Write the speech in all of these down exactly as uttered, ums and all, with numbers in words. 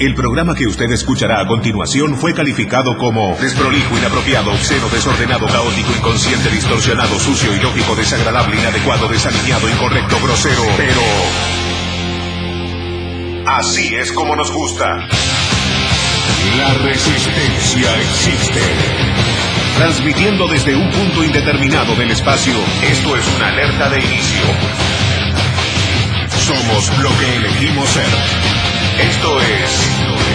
El programa que usted escuchará a continuación fue calificado como desprolijo, inapropiado, obsceno, desordenado, caótico, inconsciente, distorsionado, sucio, ilógico, desagradable, inadecuado, desalineado, incorrecto, grosero, pero... así es como nos gusta. La resistencia existe. Transmitiendo desde un punto indeterminado del espacio, esto es una alerta de inicio. Somos lo que elegimos ser. Esto es...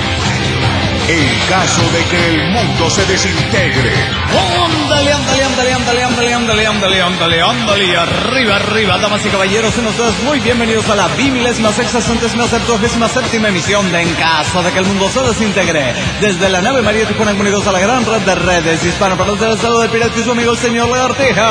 el caso de que el mundo se desintegre. Ándale, ándale, ándale, ándale, ándale, ándale, ándale, ándale, ándale, arriba, arriba, damas y caballeros, sean ustedes muy bienvenidos a la bimilésima sexagésima septuagésima séptima emisión de En Caso de que el mundo se desintegre. Desde la nave María Tijuana, comunicados a la gran red de redes hispano para el estado del pirata y su amigo el señor Lagartija.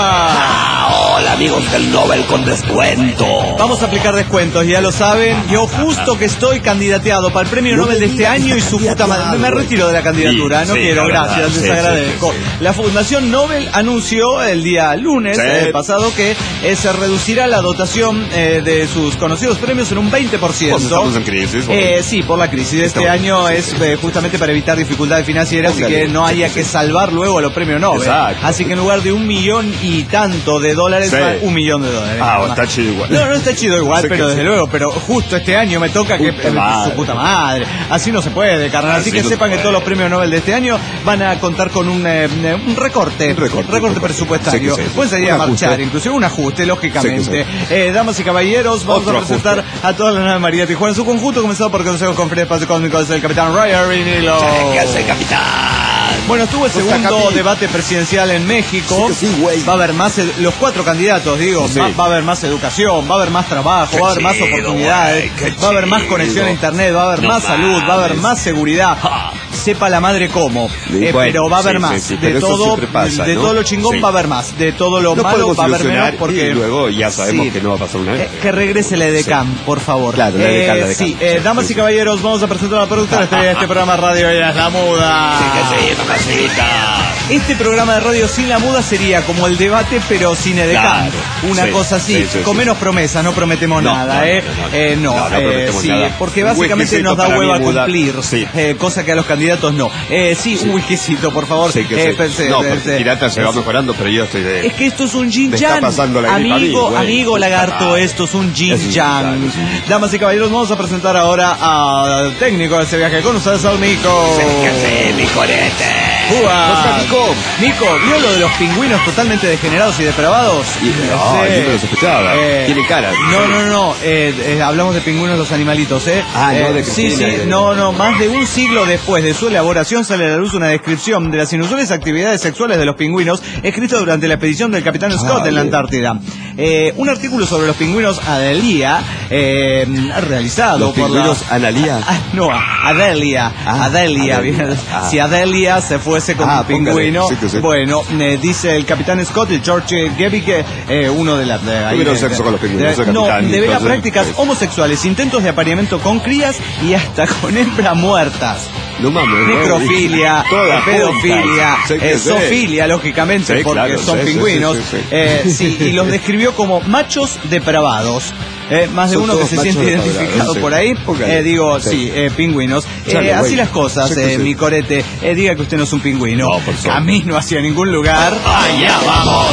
Ah, hola amigos del Nobel con descuento. Vamos a aplicar descuentos, ya lo saben. Yo justo que estoy candidateado para el premio No Nobel de este año y su puta madre. Me retiro de la candidatura, Sí, no sí, quiero, la gracias, verdad, les sí, agradezco. sí, sí, sí. La Fundación Nobel anunció el día lunes Sí. eh, pasado que eh, se reducirá la dotación eh, de sus conocidos premios en un veinte por ciento. Pues estamos en crisis. Bueno. Eh, sí, por la crisis de este Estamos- año sí, es sí. eh, justamente para evitar dificultades financieras y Póngale. que no haya Sí, que sí. salvar luego los premios Nobel. Exacto. Así que en lugar de un millón y tanto de dólares, Sí. va un millón de dólares. Ah, Nada está más. chido igual. No, no está chido igual, Sé pero que desde sí. luego, pero justo este año me toca que Puta eh, madre. su puta madre. Así no se puede, carnal. Así, Así que no se sepan que puede. todos los premios Nobel de este año van a contar con un, eh, un recorte, Un recorte, un presupuestario. sí que sí. Pueden salir Un a marchar, ajuste. inclusive un ajuste, lógicamente. Sí Eh, damas y caballeros, vamos Otro a presentar ajuste. a toda la nave María Tijuana en su conjunto, comenzado por Consejo Conferencia de Espacio Cósmico del capitán Ryan Vinilo. ¿Qué hace, capitán? Bueno, estuvo el Pues segundo acá, debate presidencial en México. Sí que sí, güey. Va a haber más, ed- los cuatro candidatos, digo, Sí. va, va a haber más educación, va a haber más trabajo, Qué va a haber más chido, oportunidades, güey, qué va a haber más chido. conexión a internet, va a haber No más salud, va a haber mames. más seguridad. Ja. Sepa la madre cómo, Y Eh, bueno, pero va a haber sí, más. sí, sí, de pero eso todo, siempre pasa, de ¿no? todo lo chingón Sí. va a haber más, de todo lo No malo podemos va a haber menos ilusionar porque y luego ya sabemos Sí. que no va a pasar una vez. Eh, que regrese la EDECAM, por favor. Claro, la Eh, EDECAM, la EDECAM. Sí, eh, Sí, damas sí, y sí. caballeros, vamos a presentar a la productora estrella de este programa Radio Ella es la Muda. Sí que sí, mamacita. Este programa de radio sin la muda sería como el debate, pero sin EDECAM. Claro, Una sí, cosa así, sí, sí, con sí. menos promesas, no prometemos No, nada, no, ¿eh? no, no. Eh, no, No, no eh, prometemos sí, nada. porque Un básicamente whiskycito nos da para hueva mi muda. cumplir, Sí. eh, cosa que a los candidatos no. Eh, sí, un whiskycito, por favor. Sí que Eh, sí. pensé, No, pensé. porque Pirata se va mejorando, pero yo estoy de... Es que esto es un yin Me está yang. pasando la gripa a mí, Amigo, güey. amigo Puta lagarto, madre. esto es un yin Es un yang. yin yang. Damas y caballeros, vamos a presentar ahora al técnico de este viaje con ustedes, al Nico. Sí que sí, mi corete. Ua. ¿Cómo está, Nico? Nico, ¿vio lo de los pingüinos totalmente degenerados y depravados? Y- no, yo no lo sospechaba. Tiene cara. No, no, no, eh, eh, hablamos de pingüinos los animalitos, ¿eh? Ah, no, Eh, de Sí, Cristina, sí, de- no, no, más de un siglo después de su elaboración sale a la luz una descripción de las inusuales actividades sexuales de los pingüinos escrito durante la expedición del capitán Scott en la Dale. Antártida. Eh, un artículo sobre los pingüinos Adelia, eh, realizado Los por pingüinos la... Analía. Ah, no, Adelia, Ah, Adelia, Adelia. bien. Ah. Si Adelia se fuese con Ah, un pingüino, póngale, sí que sí. bueno, eh, dice el capitán Scott, el George Gebicke, eh, uno de las... De, ahí, Tuvieron de- sexo con los pingüinos, de- ese no, capitán, de ver a entonces, prácticas pues. homosexuales, intentos de apareamiento con crías y hasta con hembras muertas. No mames. güey. Necrofilia, Todas pedofilia, juntas. Sí que eh, sí. zoofilia, lógicamente, Sí, porque claro, son sí, sí, pingüinos. sí, sí, sí. Eh, sí, y los describió como machos depravados. Eh, más de Son uno que todos se machos siente depravados, identificado sí. por ahí. Póngale. Eh, digo, Sí. sí, eh, pingüinos. Eh, Chale, así güey. las cosas, Sí que eh, sí. mi corete. Eh, diga que usted no es un pingüino. No, por favor. Camino hacia ningún lugar. Allá vamos.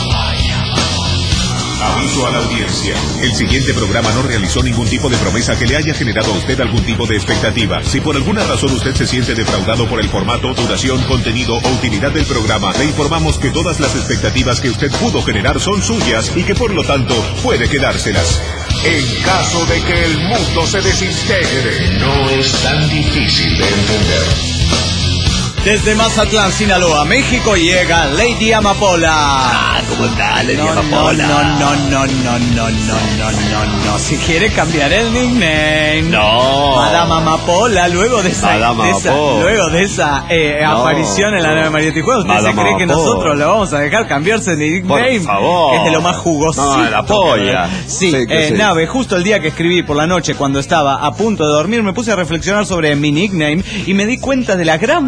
Aviso a la audiencia. El siguiente programa no realizó ningún tipo de promesa que le haya generado a usted algún tipo de expectativa. Si por alguna razón usted se siente defraudado por el formato, duración, contenido o utilidad del programa, le informamos que todas las expectativas que usted pudo generar son suyas y que por lo tanto puede quedárselas. En caso de que el mundo se desintegre, no es tan difícil de entender. Desde Mazatlán, Sinaloa, México, llega Lady Amapola. Ah, ¿cómo está, Lady No, no, Amapola? no, no, no, no, no, no, no, no, no. Si quiere cambiar el nickname. No. Madame Amapola, luego de esa, Madame de esa- Amapola. luego de esa eh, No, aparición en la no. nave María Tijuana, ¿usted Madame se cree que Amapola. nosotros le vamos a dejar cambiarse de nickname? Por favor. Es de lo más jugosito. No, la polla. Sí, Sí que eh, sí. nave, justo el día que escribí por la noche, cuando estaba a punto de dormir, me puse a reflexionar sobre mi nickname y me di cuenta de la gran pendejada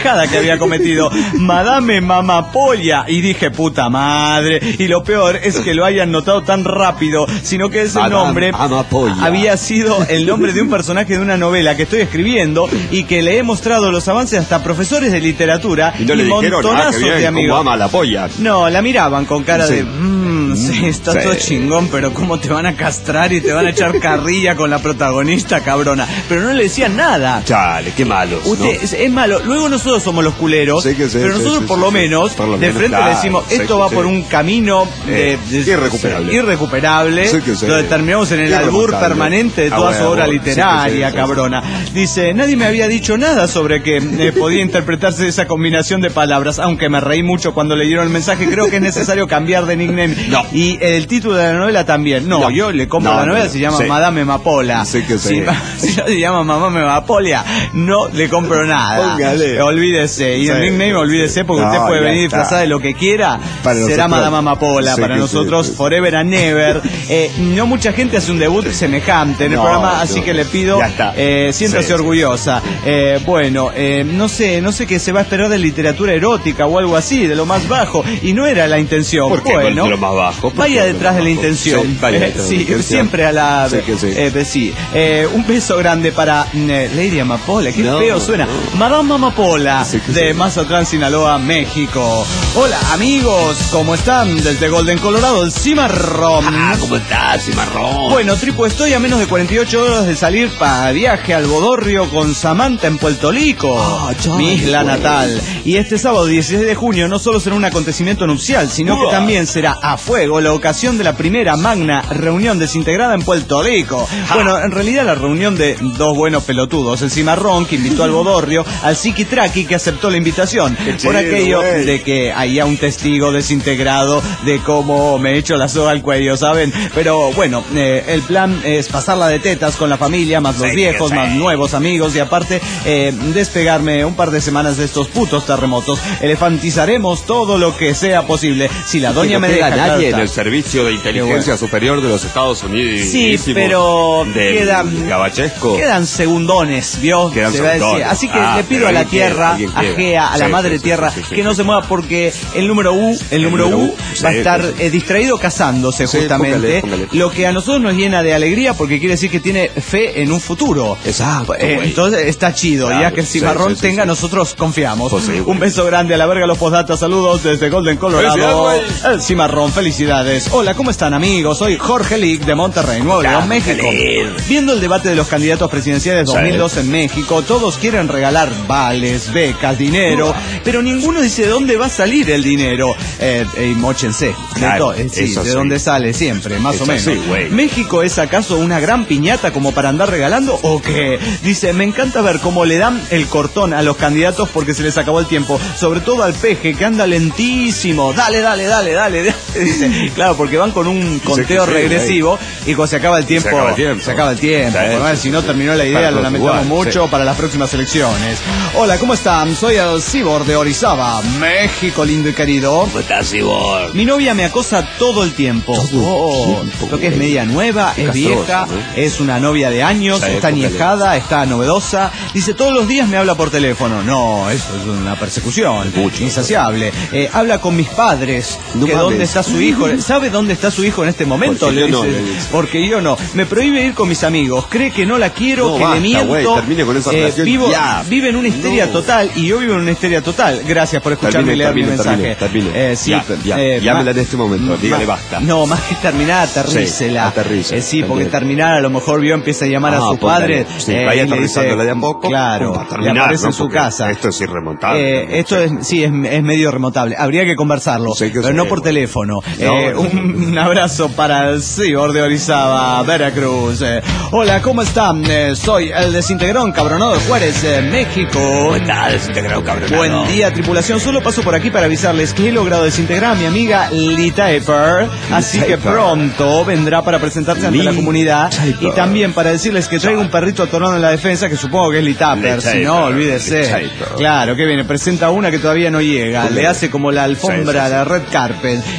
pendejada que había cometido. Madame Mamapolla. Y dije, puta madre. Y lo peor es que lo hayan notado tan rápido, sino que ese Madame nombre Mamapolla había sido el nombre de un personaje de una novela que estoy escribiendo y que le he mostrado los avances hasta a profesores de literatura y, no y le dijeron, montonazos ah, qué bien, de amigos. Cómo ama la polla. No, la miraban con cara sí. de... Mmm, sí, está sí. todo chingón, pero cómo te van a castrar y te van a echar carrilla con la protagonista, cabrona. Pero no le decían nada. Chale, qué malos, Usted, ¿no? es, es malo. Luego nosotros somos los culeros, sí que sí, pero sí, nosotros sí, por, sí, lo sí. menos, por lo de menos frente claro, le decimos, sí esto que va sí. por un camino de, Eh, de, irrecuperable. irrecuperable, Sí que sí. donde terminamos en el albur permanente de toda ah, su obra bueno, literaria, sí que sí, cabrona. Dice, nadie me había dicho nada sobre que eh, podía interpretarse esa combinación de palabras, aunque me reí mucho cuando leyeron el mensaje. Creo que es necesario cambiar de nickname. No. Y el título de la novela también. No, No. yo le compro No, la novela, no, no. se llama Sí. Madame Mapola. Sí que sí. Si, si no se llama Mamá Mapolia, no le compro nada. Póngale. Olvídese. Y Sí. el nickname, olvídese, porque No, usted puede ya venir está. disfrazada de lo que quiera. Para Será nosotros- Madame Mapola. Sí Para que nosotros, sí, sí. forever and never. Eh, no mucha gente hace un debut semejante en el No, programa, así no. que le pido, Ya está. eh, siéntase Sí, orgullosa. Eh, bueno, eh, no sé, no sé qué se va a esperar de literatura erótica o algo así, de lo más bajo. Y no era la intención. ¿Por qué bueno, de lo más bajo? ¿Por vaya qué de lo detrás más de la bajo? intención. Sí, vaya Eh, detrás de la sí, intención. siempre a la... Sí que sí. Eh, pues sí. Eh, un beso grande para eh, Lady Amapola. Qué No, feo suena. no. Madame Amapola, Sí que de sí. Mazatlán, Sinaloa, México. Hola, amigos. ¿Cómo están? Desde Golden, Colorado, el Cimarrón. Ah, ¿cómo estás, Cimarrón? Bueno, Tripo, estoy a menos de cuarenta y ocho horas de salir para viaje al Bodorrio con Samantha en Puerto Rico, Ah, chale, mi isla güey. natal. Y este sábado dieciséis de junio no solo será un acontecimiento nupcial, sino que Uah. también será a fuego la ocasión de la primera magna reunión desintegrada en Puerto Rico. Ja. Bueno, en realidad la reunión de dos buenos pelotudos, el Cimarrón, que invitó al Bodorrio, al Siki Traki, que aceptó la invitación, Qué por chido, aquello güey. de que haya un testigo desintegrado de cómo me echo la soga al cuello, ¿saben? Pero bueno, eh, el plan es pasarla de tetas con la familia, más los Sí, viejos, sí. más nuevos amigos, y aparte eh, despegarme un par de semanas de estos putos terremotos. Elefantizaremos todo lo que sea posible. Si la doña Que no me queda deja, claro nadie está. en el Servicio de Inteligencia Superior de los Estados Unidos. Sí, pero del quedan- Gabachesco. Quedan segundones, ¿vio? Quedan Se va a decir. segundones. Así que Ah, le pido pero a la alguien queda, tierra, alguien a queda. Gea, a la Sí, madre sí, tierra, sí, sí, sí, que no sí. se mueva porque el número U, el número número U, U, va a sí, estar sí, sí. eh, distraído casándose Sí, justamente. póngale, póngale. Lo que a nosotros nos llena de alegría porque quiere decir que tiene fe en un futuro. Exacto, Eh, güey. entonces está chido, Claro, ya que el sí, cimarrón sí, sí, tenga, sí. nosotros confiamos. Pues sí, güey. Un beso grande a la verga los postdatas, saludos desde Golden, Colorado. Felicidades, güey. El cimarrón, felicidades. Hola, ¿cómo están, amigos? Soy Jorge Lick de Monterrey, Nuevo León, México. Viendo el debate de los candidatos presidenciales dos mil dos en México, todos quieren regalar vales, becas, dinero, pero ninguno dice de dónde va a salir el dinero. Eh, eh, móchense. De Claro, to- eh, sí, eso de sí. dónde sale siempre, más Eso o menos. sí, güey. ¿México es acaso una gran piñata como para andar regalando o qué? Dice, me encanta ver cómo le dan el cortón a los candidatos porque se les acabó el tiempo, sobre todo al Peje que anda lentísimo. Dale, dale, dale, dale. dale. Dice, claro, porque van con un conteo sí, regresivo y cuando se acaba el tiempo, Se acaba el tiempo. se acaba el tiempo. Sí, Por más, sí, si no sí. terminó la idea, Para lo todos lamentamos igual, mucho sí. para las próximas elecciones. Hola, ¿cómo están? Soy el Cibor de Orizaba, México lindo y querido. ¿Cómo estás, Ivor? Mi novia me acosa todo el tiempo. Todo el Oh, tiempo, lo que es güey. media nueva, Qué es castrosa, vieja, ¿no? es una novia de años, Sí, está póngale. añejada, está novedosa. Dice, todos los días me habla por teléfono. No, eso es una persecución. Mucho. Insaciable. Eh, habla con mis padres. No que mames. dónde está su hijo. ¿Sabe dónde está su hijo en este momento? Porque Le yo no, dice, le dice. porque yo no. Me prohíbe ir con mis amigos. Cree que no la quiero, No, que basta, le miento. güey, termine con esa Eh, relación vivo, ya. Vive en una histeria No. total y yo vivo en una histeria total. Gracias por escucharme Termine, y leer mi termine, mensaje. termine, termine. Eh, sí, Ya, ya, eh, llámela ma- en este momento, dígale ma- basta. No, más que terminar, aterrícela. Sí, aterrice, Eh, sí, porque entiendo. terminar a lo mejor vio empieza a llamar a Ah, su póngale. padre. Sí, eh, vaya y le dice, aterrizándola de a poco. Claro, para y terminar, aparece ¿no? en su Porque casa. Esto es irremontable. Eh, ¿no? esto es, sí, es, es medio remontable. Habría que conversarlo, Sí, que pero sí, no por bueno. teléfono. No, Eh, no, un, un abrazo para el Cibor de Orizaba, Veracruz. Eh, hola, ¿cómo están? Eh, soy el desintegrón cabronado de Juárez, eh, México. ¿Cómo estás, desintegrado cabronado? Buen día, tripulación. Solo paso por aquí para avisarles que he logrado desintegrar a mi amiga Lee Taper, así que Taper. pronto vendrá para presentarse ante Lee la comunidad Taper. y también para decirles que traigo un perrito atorado en la defensa que supongo que es Lee Taper. Lee Si no, Taper, olvídese. Lee Taper. Claro, que viene, presenta una que todavía no llega, Sí. le hace como la alfombra, Sí, sí, sí. la red carpet y luego que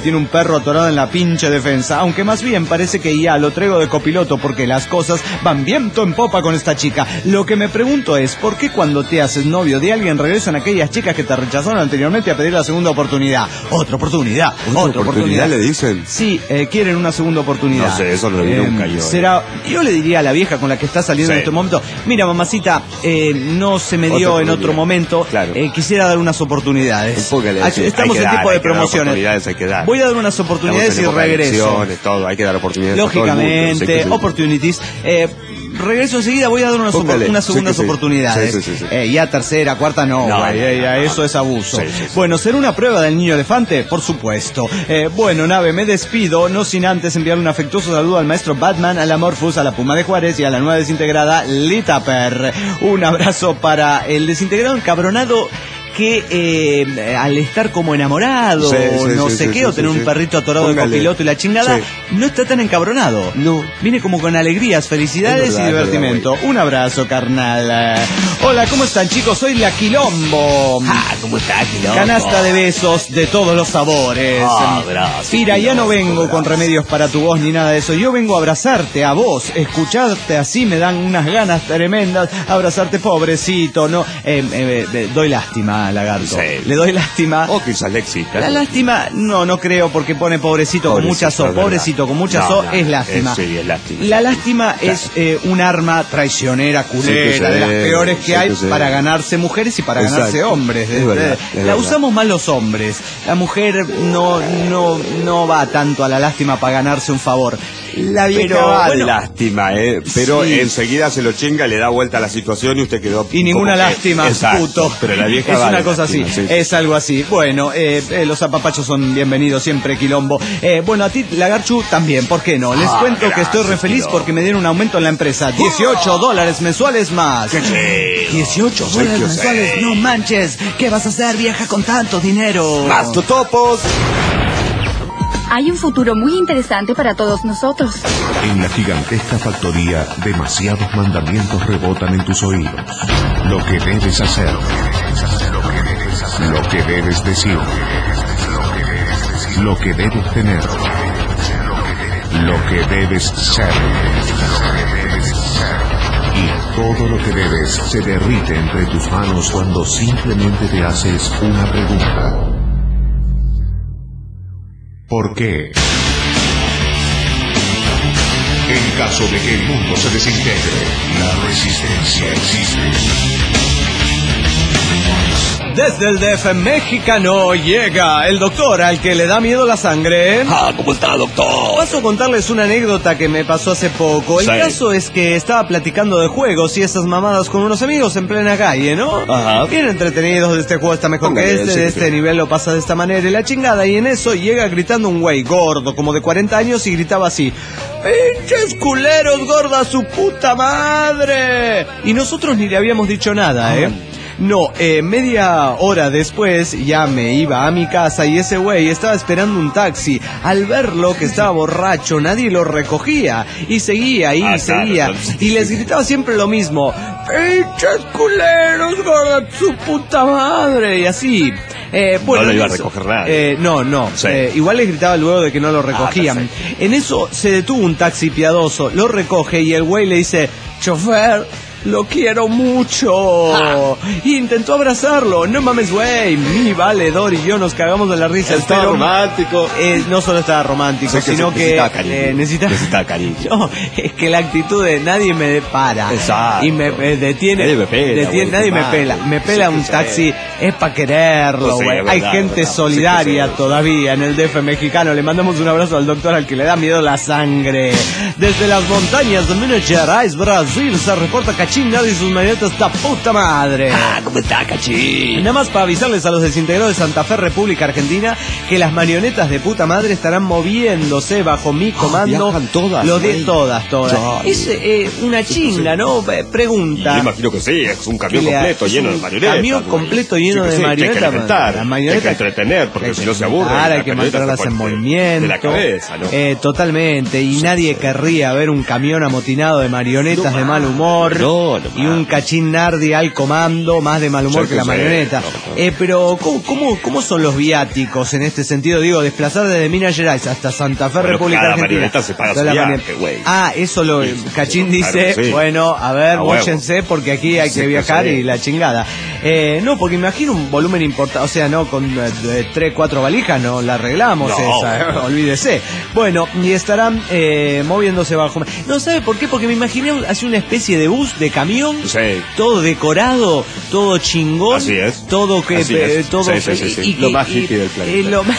tiene un perro atorado en la pinche defensa, aunque más bien parece que ya lo traigo de copiloto porque las cosas van viento en popa con esta chica. Lo que me pregunto es, ¿por qué cuando te haces novio de alguien regresan aquellas chicas que te rechazaron anteriormente a pedir la segunda oportunidad? Otra oportunidad, ¿Otra otra oportunidad. oportunidad le dicen? Sí, eh, quieren una segunda oportunidad. No sé, eso no lo vi Eh, nunca yo. Será, yo le diría a la vieja con la que está saliendo Sí. en este momento, mira mamacita, eh, no se me dio Otra en otro oportunidad. momento, Claro. eh, quisiera dar unas oportunidades. Póngale, Aquí sí, estamos hay que en dar, tipo hay de que dar promociones. oportunidades, hay que dar. Voy a dar unas oportunidades Estamos en y época de regreso. elecciones, todo, hay que dar oportunidades a todo el mundo, Lógicamente, sí que sí. opportunities. Eh, regreso enseguida, voy a dar unas, Póngale, unas sí segundas que sí. oportunidades. Sí, sí, sí, sí. Eh, ya tercera, cuarta no, No, güey, no, eh, ya no, no. eso es abuso. Sí, sí, sí. Bueno, ¿será una prueba del niño elefante? Por supuesto. Eh, bueno, nave, me despido, no sin antes enviar un afectuoso saludo al maestro Batman, a la Morphus, a la Puma de Juárez y a la nueva desintegrada Litaper. Un abrazo para el desintegrado encabronado que eh, al estar como enamorado, Sí, sí, no sí, sé sí, qué, sí, o tener sí, un sí. perrito atorado de Póngale. copiloto y la chingada, Sí. no está tan encabronado. No. Viene como con alegrías, felicidades Es verdad, y es verdad, divertimento. Un abrazo, carnal. Eh, Hola, ¿cómo están, chicos? Soy la Quilombo. Ah, ¿cómo está, Quilombo? Canasta de besos de todos los sabores. Ah, gracias, Mira, ya no Quilombo, vengo con gracias. remedios para tu voz ni nada de eso. Yo vengo a abrazarte, a vos. Escucharte así me dan unas ganas tremendas. Abrazarte, pobrecito. No, eh, eh, eh, doy lástima, lagarto. Sí. Le doy lástima. O quizás le exista. La lástima, no, no creo porque pone pobrecito, con Pobrecito, mucha so. es verdad. Pobrecito con mucha No, so no, es lástima. es- sí, es lástima. La lástima Claro. es eh, un arma traicionera, culera, Sí que de las sí, peores que sí hay que sí. para ganarse mujeres y para Exacto. ganarse hombres. Es verdad, es la verdad. usamos más los hombres. La mujer no, no, no va tanto a la lástima para ganarse un favor. La vieja Pero va de bueno, lástima, ¿eh? Pero Sí. enseguida se lo chinga, le da vuelta a la situación y usted quedó... y ninguna como que- lástima, Exacto, puto. Pero la vieja es va una de cosa lástima, así, sí, sí. es algo así. Bueno, eh, eh, los apapachos son bienvenidos siempre, Quilombo. Eh, bueno, a ti, Lagarchu, también, ¿por qué no? Les Ah, cuento que estoy re gracias, feliz Quilombo. porque me dieron un aumento en la empresa. dieciocho dólares mensuales más. Qué chido. dieciocho Sí, dólares yo mensuales, sé. no manches. ¿Qué vas a hacer, vieja, con tanto dinero? ¡Más totopos! Hay un futuro muy interesante para todos nosotros. En la gigantesca factoría, demasiados mandamientos rebotan en tus oídos. Lo que debes hacer, lo que debes decir, lo que debes tener, lo que debes ser. Y todo lo que debes se derrite entre tus manos cuando simplemente te haces una pregunta. ¿Por qué? En caso de que el mundo se desintegre, la resistencia existe. Desde el D F mexicano llega el doctor al que le da miedo la sangre. Ah, ¿cómo está, doctor? Paso a contarles una anécdota que me pasó hace poco. El Sí. caso es que estaba platicando de juegos y esas mamadas con unos amigos en plena calle, ¿no? Ajá. Bien entretenidos, de este juego está mejor Póngale, que este, sí, de sí. este nivel lo pasa de esta manera y la chingada. Y en eso llega gritando un güey gordo, como de cuarenta años, y gritaba así: ¡pinches culeros, gorda, su puta madre! Y nosotros ni le habíamos dicho nada, ¿eh? No, eh, media hora después ya me iba a mi casa y ese güey estaba esperando un taxi. Al verlo que estaba borracho, nadie lo recogía. Y seguía ahí, Ah, y seguía. claro, claro. Y les gritaba siempre lo mismo: ¡pinches culeros, gorda, su puta madre! Y así. Eh, bueno, No lo iba a en eso- recoger nadie. eh, no, no. Sí. Eh, igual les gritaba luego de que no lo recogían. perfecto. En eso se detuvo un taxi piadoso, lo recoge y el güey le dice: chofer, lo quiero mucho. Y intentó abrazarlo. No mames, güey. Mi valedor y yo nos cagamos de la risa. Estaba Pero, romántico. eh, no solo estaba romántico, Sé que sino se- que necesitaba cariño. eh, necesita... Necesitaba cariño. No, es que la actitud de nadie me para. Exacto. Y me eh, detiene. Nadie me pela, detiene- güey, nadie qué me mal. pela. Me pela Sí, un sí. taxi. Es para quererlo, Pues sí, güey. es Hay verdad, gente es verdad. solidaria Sí que sí. todavía en el D F mexicano. Le mandamos un abrazo al doctor al que le da miedo la sangre. Desde las montañas de Minas Gerais, Brasil, se reporta Cachín y sus marionetas esta puta madre. Ah, ¿cómo está, cachín? Nada más para avisarles a los desintegrados de Santa Fe, República Argentina, que las marionetas de puta madre estarán moviéndose bajo mi comando. viajan todas, Los de güey. todas, todas. Claro. Es eh, una chinga, ¿no? Eh, Pregunta. Yo imagino que sí, es un camión Que le- completo es lleno un de marionetas. camión güey. completo lleno Sí que de sí, que hay que marionetas. alimentar, Las marionetas- hay que entretener, porque hay si que no se aburren. alimentar, hay las que marionetas mantenerlas se en ponen movimiento. De la cabeza, ¿no? Eh, totalmente. Y nadie querría ver un camión amotinado de marionetas No, de mal humor. no, No, no y un Cachín Nardi al comando, más de mal humor Sí, que la sí, marioneta. no, no. Eh, pero, ¿cómo, cómo, ¿cómo son los viáticos en este sentido? Digo, desplazar desde Minas Gerais hasta Santa Fe, Bueno, República cada Argentina. marioneta se paga Toda su la viaje, marioneta. güey. Ah, eso lo Sí, sí, Cachín sí, dice, claro, sí. bueno, a ver, A huevo. móchense porque aquí hay Sí, que viajar sí. y la chingada. Eh, no, porque imagino un volumen importante, o sea, no, con eh, tres, cuatro valijas no la arreglamos No. esa, eh, olvídese. Bueno, y estarán eh, moviéndose bajo. No sabe por qué, porque me imaginé así una especie de bus, de camión, Sí. todo decorado, todo chingón, Así es. todo que Así eh, es. todo Sí, sí, sí, sí. y- Lo y- más y- hippie del planeta. y lo más-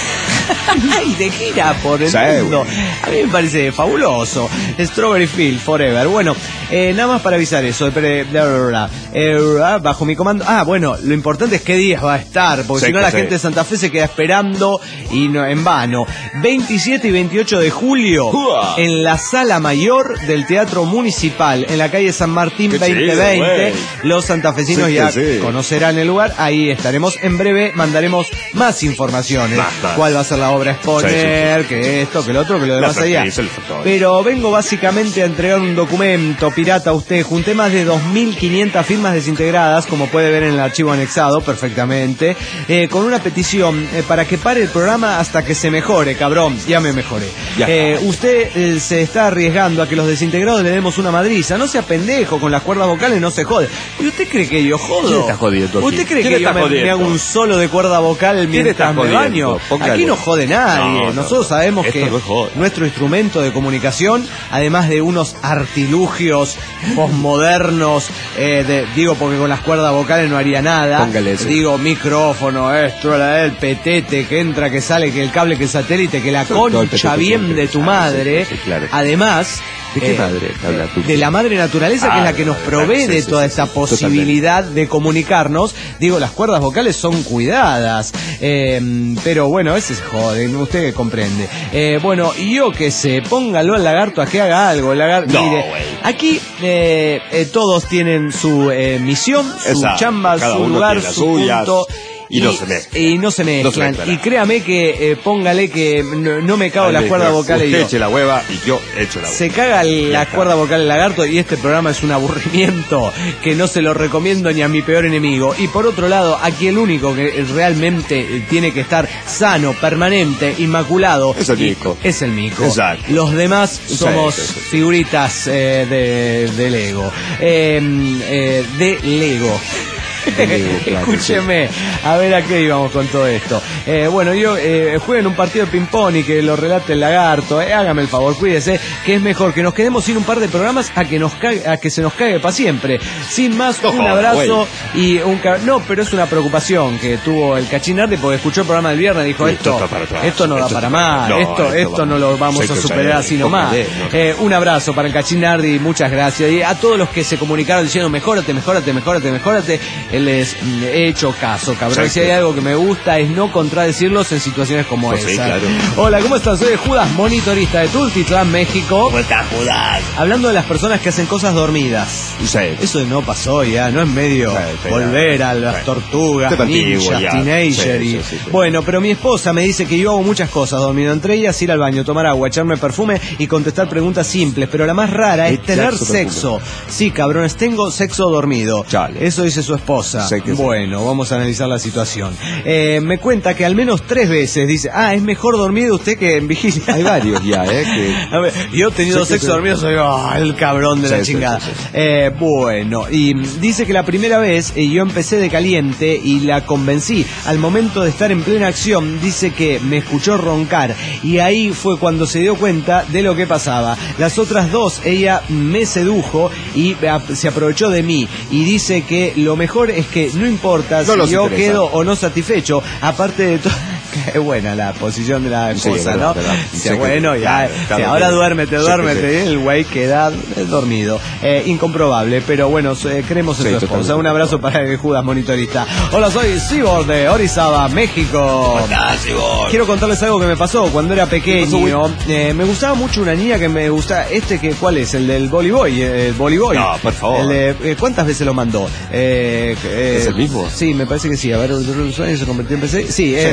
y de gira por el Sí, mundo. güey. A mí me parece fabuloso. Strawberry Field Forever. Bueno, eh, nada más para avisar eso. Espere, bla, bla, bla. Eh, bajo mi comando. Ah, bueno, lo importante es qué días va a estar, porque Sí, si no que la sí. gente de Santa Fe se queda esperando y no, en vano. veintisiete y veintiocho de julio ¡Uah! en la Sala Mayor del Teatro Municipal, en la calle San Martín Qué chido, veinte veinte. güey. Los santafesinos Sí, que ya sí. conocerán el lugar. Ahí estaremos. En breve mandaremos más informaciones. Más, más. ¿Cuál va a ser la obra a exponer? Sí, sí, Que esto, que lo otro, que lo demás La allá. actriz, el fotógrafo. Pero vengo básicamente a entregar un documento pirata a usted. Junté más de dos mil quinientas firmas desintegradas, como puede ver en el archivo anexado perfectamente, eh, con una petición eh, para que pare el programa hasta que se mejore, cabrón. Ya me mejoré. Ya. Eh, usted eh, se está arriesgando a que los desintegrados le demos una madriza. No sea pendejo, con las cuerdas vocales no se jode. ¿Y usted cree que yo jodo? ¿Quién está jodiendo aquí? ¿Usted cree ¿Quién que yo está me, me jodiendo? hago un solo de cuerda vocal ¿Quién está mientras me jodiendo? baño? Póngale. Aquí no jode nadie. No, no, Nosotros no. sabemos Esto que no es joda. nuestro instrumento de comunicación, además de unos artilugios posmodernos, eh, de- digo porque con las cuerdas vocales no haría nada. Póngale eso. Digo micrófono, esto, la- el petete, que entra, que sale, que el cable, que el satélite, que la Todo el concha petete bien siempre. de tu Ah, madre. sí, sí, claro. Además, ¿De qué madre habla tú? de la madre naturaleza, que es Ah, la que nos claro, provee sí, de sí, toda sí, esta sí, posibilidad de comunicarnos. Digo, las cuerdas vocales son cuidadas, eh, pero bueno, a veces joden, usted comprende. Eh, bueno, y yo que sé, póngalo al lagarto a que haga algo. El lagarto, No, mire, güey. aquí eh, eh, todos tienen su eh, misión, su Exacto. chamba, Cada su uno lugar, tiene las su suyas. punto. Y no se mezclan. Y no se mezclan. No se mezclan. Y créame que eh, póngale que no, no me cago en las Dale, cuerdas pero vocales Usted yo. eche la hueva y yo echo la hueva. Se caga la está. cuerda vocal del lagarto y este programa es un aburrimiento que no se lo recomiendo ni a mi peor enemigo. Y por otro lado, aquí el único que realmente tiene que estar sano, permanente, inmaculado, Es el y- mico. es el mico. Exacto. Los demás Sí, somos sí, sí. figuritas eh, de, de Lego. Eh, eh, de Lego. De Lego, claro, Escúcheme, a ver a qué íbamos con todo esto. Eh, bueno, yo eh, jueguen un partido de ping-pong y que lo relate el lagarto. Eh, hágame el favor, cuídese, que es mejor que nos quedemos sin un par de programas a que nos cague, a que se nos cague para siempre. Sin más, No un joda, abrazo y un ca- no, pero es una preocupación que tuvo el Cachín Nardi porque escuchó el programa del viernes y dijo Sí, esto esto, está para atrás. esto no da Esto para está- más, no, esto, esto esto va- no lo vamos sí, a que superar sí, así nomás. póngale, no. Eh, un abrazo para el Cachín Nardi, muchas gracias. Y a todos los que se comunicaron diciendo mejórate, mejórate, mejórate, mejórate, él les mm, he hecho caso, cabrón. Sí, Si hay sí. algo que me gusta es no contradecirlos en situaciones como Pues sí, esa. claro. Hola, ¿cómo estás? Soy Judas, monitorista de Tultitlán, México. ¿Cómo estás, Judas? Hablando de las personas que hacen cosas dormidas. Sí. Eso no pasó ya, no es medio Sí, pero- volver a las sí. tortugas, Esto es antiguo ninjas, ya. teenager Sí, y... sí, sí, sí. Bueno, pero mi esposa me dice que yo hago muchas cosas dormido, entre ellas ir al baño, tomar agua, echarme perfume y contestar preguntas simples, pero la más rara es Echar tener su sexo. Sí, cabrones, tengo sexo dormido. Chale. Eso dice su esposa. Sé que sí. Bueno, vamos a analizar la situación. Eh, me cuenta que al menos tres veces dice, ah, es mejor dormido usted que en vigilia. Hay varios ya, ¿eh? Que... A ver, yo he tenido Sí, que sexo sí. dormido, soy ah, el cabrón de Sí, la sí, chingada. sí, sí. Eh, bueno, y mm, dice que la primera vez eh, yo empecé de caliente y la convencí. Al momento de estar en plena acción, dice que me escuchó roncar y ahí fue cuando se dio cuenta de lo que pasaba. Las otras dos, ella me sedujo y eh, se aprovechó de mí y dice que lo mejor es que no importa No si nos yo interesa. quedo o no satisfecho, aparte de todo... Qué buena la posición de la Sí, esposa, verdad, ¿no? verdad. Dice, Sí, bueno, ya, claro, sí, claro, ahora claro. duérmete, Sí, duérmete. sí, Y el güey queda eh, dormido. Eh, incomprobable, pero bueno, eh, creemos en Sí, su esposa. totalmente. Un abrazo para el Judas monitorista. Hola, soy Sibor de Orizaba, México. ¿Cómo estás, Ivor? Quiero contarles algo que me pasó cuando era pequeño. ¿Qué pasó, Eh, me gustaba mucho una niña que me gustaba. Este que, ¿cuál es? El del voleiboy. El voleiboy. No, por favor. El de, eh, ¿cuántas veces lo mandó? Eh, eh, ¿Es el mismo? Sí, me parece que sí. A ver, se convirtió en P C. Sí, Sí. efectivamente.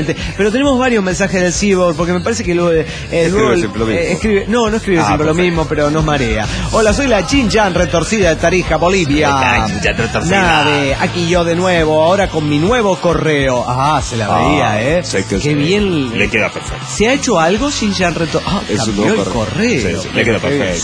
exactamente. Pero tenemos varios mensajes del Cyborg, porque me parece que luego, eh, luego escribe siempre lo mismo. eh, escribe, no, no escribe Ah, siempre lo mismo, pero nos marea. Hola, soy la Chin-Chan retorcida de Tarija, Bolivia. La Chin-Chan retorcida. Nave, aquí yo de nuevo, ahora con mi nuevo correo. Ah, se la veía, Ah, ¿eh? sé que Qué sí. bien. Le queda perfecto. ¿Se ha hecho algo Chin-Chan retorcida? Ah, Es un cambió nuevo el correo. correo. Sí, sí, le queda perfecto.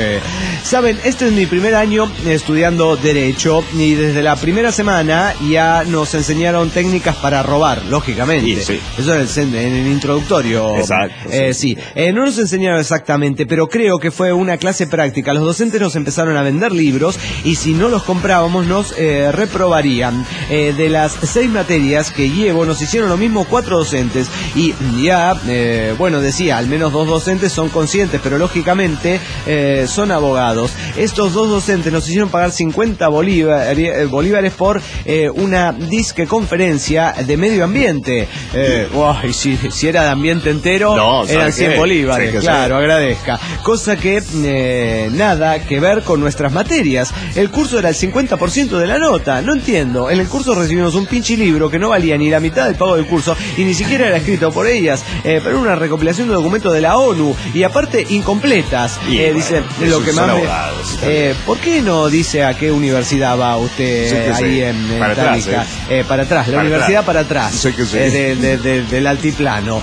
Sí. Saben, este es mi primer año estudiando Derecho y desde la primera semana ya nos enseñaron técnicas para robar, lógicamente. Sí, sí. Eso en el, en el introductorio. Exacto, Eh, sí. sí, Eh, no nos enseñaron exactamente, pero creo que fue una clase práctica. Los docentes nos empezaron a vender libros y si no los comprábamos nos eh, reprobarían. Eh, de las seis materias que llevo nos hicieron lo mismo cuatro docentes y ya, eh, bueno, decía, al menos dos docentes son conscientes, pero lógicamente eh, son abogados. Estos dos docentes nos hicieron pagar cincuenta bolívares, bolívares por eh, una disque conferencia de medio ambiente. Eh, uy, si, si era de ambiente entero, No, ¿sabe eran qué? cien bolívares, Sí que claro, sí. agradezca. Cosa que eh, nada que ver con nuestras materias. El curso era el cincuenta por ciento de la nota, no entiendo. En el curso recibimos un pinche libro que no valía ni la mitad del pago del curso y ni siquiera era escrito por ellas, eh, pero una recopilación de documentos de la ONU y aparte incompletas. Y Eh, bueno, dice, esos lo que son más me- abogados, está eh, ¿por qué no dice a qué universidad va usted Sí que ahí sí. en, en Para atrás, Tarija? ¿eh? Eh, para atrás, la Para universidad atrás. para atrás, Sí que sí. eh, de- de- de- del altiplano.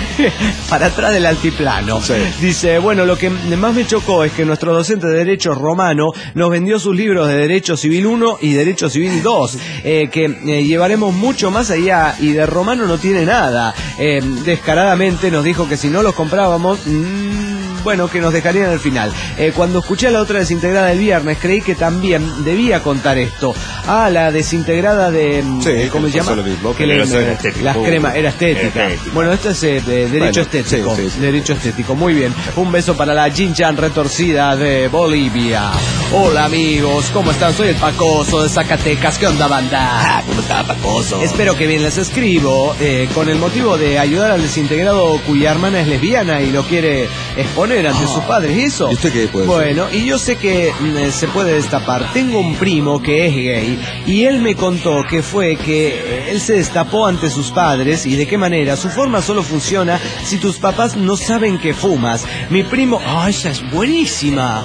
Para atrás del altiplano. Sí. Dice, bueno, lo que más me chocó es que nuestro docente de Derecho romano nos vendió sus libros de Derecho Civil uno y Derecho Civil dos, eh, que eh, llevaremos mucho más allá y de romano no tiene nada. Eh, descaradamente nos dijo que si no los comprábamos... mmm, bueno, que nos dejarían al final. Eh, cuando escuché a la otra desintegrada el viernes, creí que también debía contar esto. Ah, la desintegrada de... Sí, ¿cómo se que pasó llama? lo mismo, Que pero le- eso era estético. las cremas, era estética. Era estética. Bueno, esto es eh, de derecho Bueno, estético. sí, sí, sí. Derecho estético, muy bien. Un beso para la Chin-Chan retorcida de Bolivia. Hola amigos, ¿cómo están? Soy el Pacoso de Zacatecas. ¿Qué onda, banda? Ah, ¿cómo está, Pacoso? Espero que bien les escribo eh, con el motivo de ayudar al desintegrado cuya hermana es lesbiana y lo quiere exponer ante sus padres. ¿Y eso? ¿Y usted qué puede Bueno, y yo sé que mm, se puede destapar. Tengo un primo que es gay y él me contó que fue que eh, él se destapó ante sus padres y de qué manera. Su forma solo funciona si tus papás no saben que fumas. Mi primo... ¡Ah, esa es buenísima!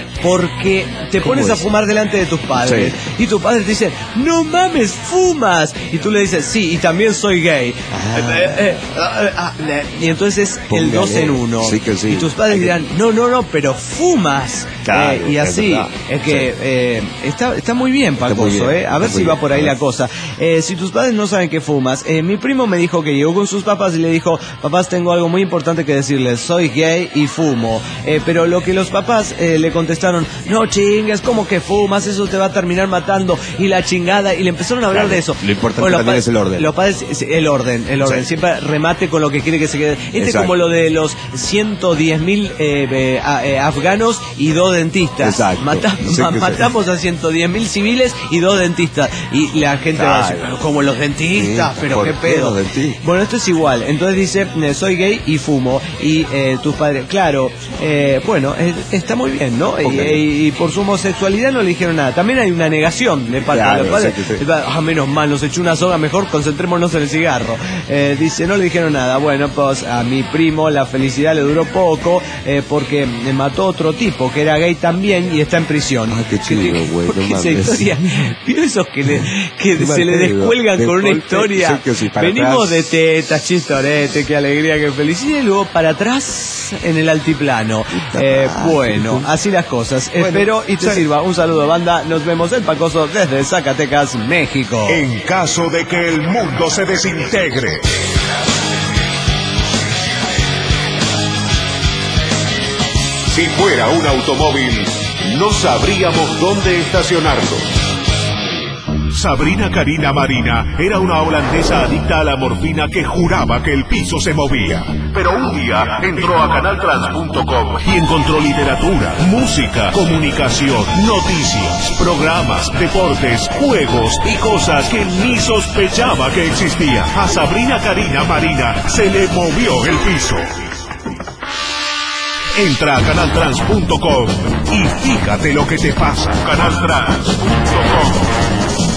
Porque te ¿Cómo pones a es? fumar delante de tus padres y tus padres te dicen, no mames, fumas. Y tú le dices, sí, y también soy gay. Ah. Eh, eh, ah, ah, eh, y entonces el Póngale. dos en uno. Sí que sí. Y tus padres dirán, no, no, no, pero fumas. Claro, Eh, y es así, verdad. es que Sí. eh, está, está muy bien, Está Pacoso, muy bien, eh. A está ver muy si va bien. por ahí A ver. la cosa. Eh, si tus padres no saben que fumas, eh, mi primo me dijo que llegó con sus papás y le dijo, papás, tengo algo muy importante que decirles, soy gay y fumo. Eh, pero lo que los papás eh, le contestaron, no chingas, ¿cómo que fumas? Eso te va a terminar matando. Y la chingada, y le empezaron a hablar Claro, de eso. lo importante los también pa- es el orden. Los padres, es el orden, el orden. Sí. Siempre remate con lo que quiere que se quede. Este es Exacto. como lo de los ciento diez mil eh, eh, a- eh, afganos y dos dentistas. Exacto. Mata- Sí ma- que sí. matamos a ciento diez mil civiles y dos dentistas. Y la gente va a decir, Claro. pero como los dentistas, Sí, pero ¿por qué qué pedo. los dentistas? Bueno, esto es igual. Entonces dice, eh, soy gay y fumo. Y eh, tus padres, claro, eh, bueno, eh, está muy bien, ¿no? Y, Póngale. y- y por su homosexualidad no le dijeron nada. También hay una negación de parte Claro, de los padres. sí que sí. Ah, menos mal, nos echó una soga, mejor concentrémonos en el cigarro. Eh, dice, no le dijeron nada. Bueno, pues a mi primo la felicidad le duró poco eh, porque me mató otro tipo que era gay también y está en prisión. Ay, qué chido, Que- güey, porque no esa mames. historia, ¿vio esos que, le, que Qué se le mal pedo. descuelgan De con una golpe, historia? sí que sí, para Venimos atrás. de tetas, chistorete, qué alegría, qué felicidad, y luego para atrás en el altiplano. Puta Eh, madre. bueno, así las cosas. Bueno, Espero y te sí. sirva. Un saludo, banda. Nos vemos el Pacoso desde Zacatecas, México. En caso de que el mundo se desintegre. Si fuera un automóvil, no sabríamos dónde estacionarlo. Sabrina Karina Marina era una holandesa adicta a la morfina que juraba que el piso se movía. Pero un día entró a canal trans punto com y encontró literatura, música, comunicación, noticias, programas, deportes, juegos y cosas que ni sospechaba que existían. A Sabrina Karina Marina se le movió el piso. Entra a canal trans punto com y fíjate lo que te pasa. canal trans punto com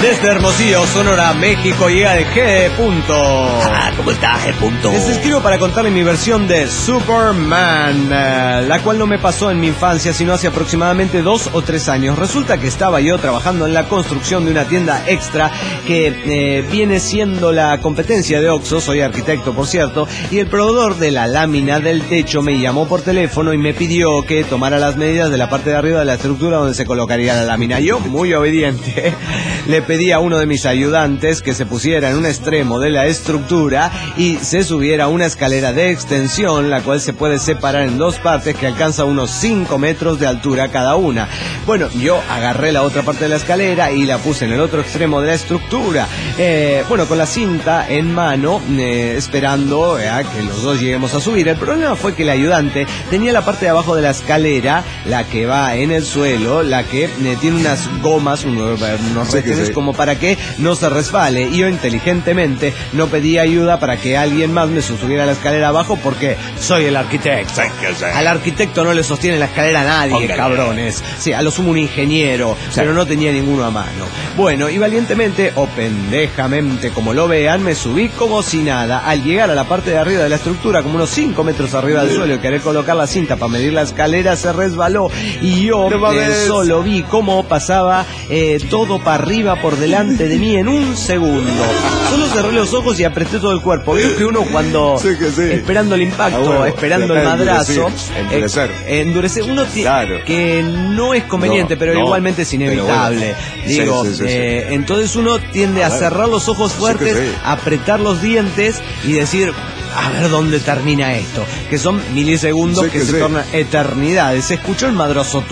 Desde Hermosillo, Sonora, México, llega el G. Punto. Ah, ¿cómo está, G. Punto? Les escribo para contarle mi versión de Superman, uh, la cual no me pasó en mi infancia, sino hace aproximadamente dos o tres años. Resulta que estaba yo trabajando en la construcción de una tienda extra que eh, viene siendo la competencia de Oxxo. Soy arquitecto, por cierto, y el proveedor de la lámina del techo me llamó por teléfono y me pidió que tomara las medidas de la parte de arriba de la estructura donde se colocaría la lámina. Yo, muy obediente, le pedí a uno de mis ayudantes que se pusiera en un extremo de la estructura y se subiera a una escalera de extensión, la cual se puede separar en dos partes que alcanza unos cinco metros de altura cada una. Bueno, yo agarré la otra parte de la escalera y la puse en el otro extremo de la estructura. Eh, bueno, con la cinta en mano, eh, esperando eh, a que los dos lleguemos a subir. El problema fue que el ayudante tenía la parte de abajo de la escalera, la que va en el suelo, la que eh, tiene unas gomas, unos, unos sí, retenes sí. como para que no se resbale. Y yo inteligentemente no pedí ayuda para que alguien más me subiera a la escalera abajo porque soy el arquitecto. Sí, que sí. Al arquitecto no le sostiene la escalera a nadie, Póngale. cabrones. Sí, a lo sumo un ingeniero, sí. Pero no tenía ninguno a mano. Bueno, y valientemente o pendejamente, como lo vean, me subí como si nada. Al llegar a la parte de arriba de la estructura, como unos cinco metros arriba del suelo, y querer colocar la cinta para medir la escalera, se resbaló y yo No eh, solo vi cómo pasaba eh, todo para arriba por delante de mí en un segundo. Solo cerré los ojos y apreté todo el cuerpo. Veo que uno cuando Sí, que sí. esperando el impacto, Ah, bueno, esperando el tratar de madrazo, endurecer, endurecer. eh, endurecer, uno tiene Claro. que no es conveniente, No, pero no, igualmente es inevitable. pero bueno. Digo, Sí, sí, sí, sí. eh, entonces uno tiende a, A ver. cerrar los ojos fuertes, Sí que sí. apretar los dientes y decir, a ver dónde termina esto, que son milisegundos Sí que, que se sí. tornan eternidades. Se escuchó el madrazo,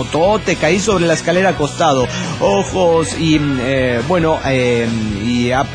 te caí sobre la escalera acostado, ojos y eh, bueno, eh, y ap-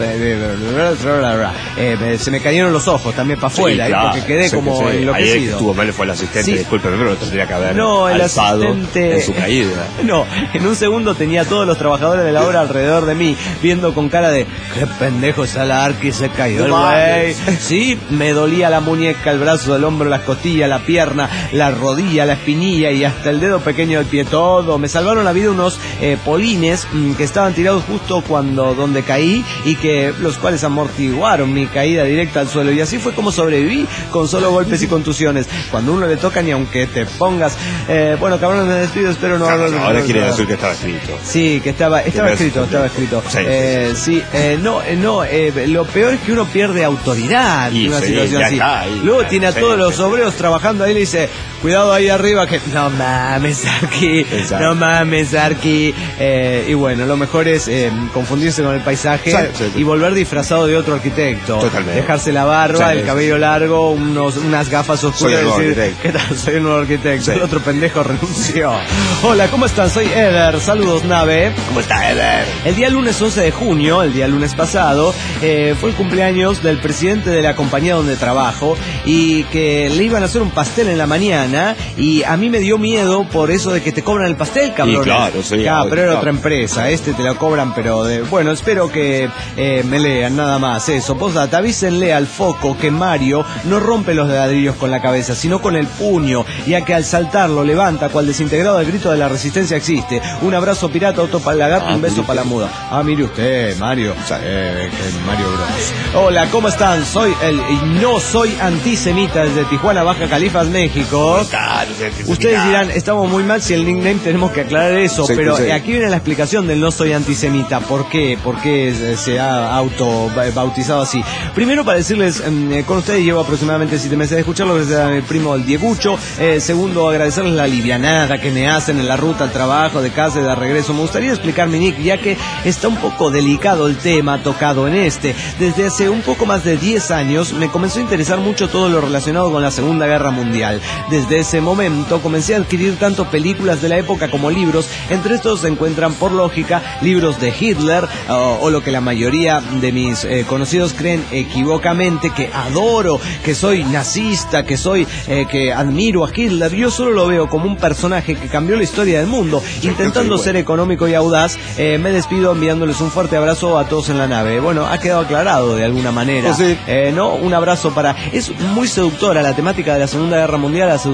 eh, se me cayeron los ojos también para afuera, Sí, ¿eh? claro. Porque quedé Sí, como que sí. Ahí el que enloquecido. estuvo mal fue el asistente, Sí. discúlpeme, pero lo tendría que haber No, el alzado asistente en su caída. No, en un segundo tenía a todos los trabajadores de la obra alrededor de mí, viendo con cara de qué pendejo es el arqui, se cayó el No güey. mames. Sí, me dolía la muñeca, el brazo, el hombro, las costillas, la pierna, la rodilla, la espinilla y hasta el dedo pequeño del pie, todo. Me salvaron la vida unos eh, polines mmm, que estaban tirados justo cuando donde caí y que los cuales amortiguaron mi caída directa al suelo, y así fue como sobreviví con solo golpes y contusiones. Cuando uno le toca, ni aunque te pongas eh, bueno, cabrón, me despido, espero no Claro, hablar- ahora quiere no- decir que estaba escrito. Sí, que estaba, estaba Tienes- escrito, estaba escrito. Sí, sí, Eh, sí, eh, no, eh, no, eh, lo peor es que uno pierde autoridad Y en una sí, situación ya así. está, ahí, Luego ya, tiene a sí, todos sí, los sí. obreros trabajando ahí y le dice, cuidado ahí arriba que no mames, Arqui, Exacto. no mames, Arqui. Eh, y bueno, lo mejor es eh, confundirse con el paisaje Sí, sí, sí. y volver disfrazado de otro arquitecto. Totalmente. Dejarse la barba, Sí, el sí, cabello largo, unos, unas gafas oscuras. Soy el y nuevo decir, arquitecto. ¿qué tal? Soy el nuevo arquitecto. Sí. El otro pendejo renunció. Hola, ¿cómo están? Soy Eder. Saludos, nave. ¿Cómo está, Eder? El día lunes once de junio, el día lunes pasado, eh, fue el cumpleaños del presidente de la compañía donde trabajo y que le iban a hacer un pastel en la mañana y a mí me dio miedo por eso de que te cobran el pastel, cabrón. Y claro, sí, Claro, pero era claro. otra empresa, este te lo cobran, pero de, bueno, espero que eh, me lean nada más eso. Postdata, avísenle al foco que Mario no rompe los ladrillos con la cabeza, sino con el puño, ya que al saltar lo levanta cual desintegrado el grito de la resistencia existe. Un abrazo pirata, otro para el lagarto, Ah, un beso mire para la muda. Ah, mire usted, Mario. Eh, que Mario Bros. Hola, ¿cómo están? Soy el y no soy antisemita desde Tijuana, Baja California, México. Claro, sí, sí, sí, Ustedes mira. dirán, estamos muy mal si el nickname tenemos que aclarar eso, Sí, pero sí. aquí viene la explicación del no soy antisemita. ¿Por qué? ¿Por qué se- se ha auto ba- bautizado así? Primero para decirles, eh, con ustedes llevo aproximadamente siete meses de escucharlo, que es a mi primo el Diegucho. Eh, segundo, agradecerles la livianada que me hacen en la ruta al trabajo, de casa y de regreso. Me gustaría explicar mi nick, ya que está un poco delicado el tema tocado en este. Desde hace un poco más de diez años me comenzó a interesar mucho todo lo relacionado con la Segunda Guerra Mundial. Desde ese momento comencé a adquirir tanto películas de la época como libros. Entre estos se encuentran, por lógica, libros de Hitler, o, o lo que la mayoría de mis eh, conocidos creen equivocamente, que adoro, que soy nazista, que soy, eh, que admiro a Hitler. Yo solo lo veo como un personaje que cambió la historia del mundo. Intentando sí, ser económico y audaz, eh, me despido enviándoles un fuerte abrazo a todos en la nave. Bueno, ha quedado aclarado de alguna manera. Oh, sí. Eh, no, un abrazo para... Es muy seductora la temática de la Segunda Guerra Mundial, ha seducido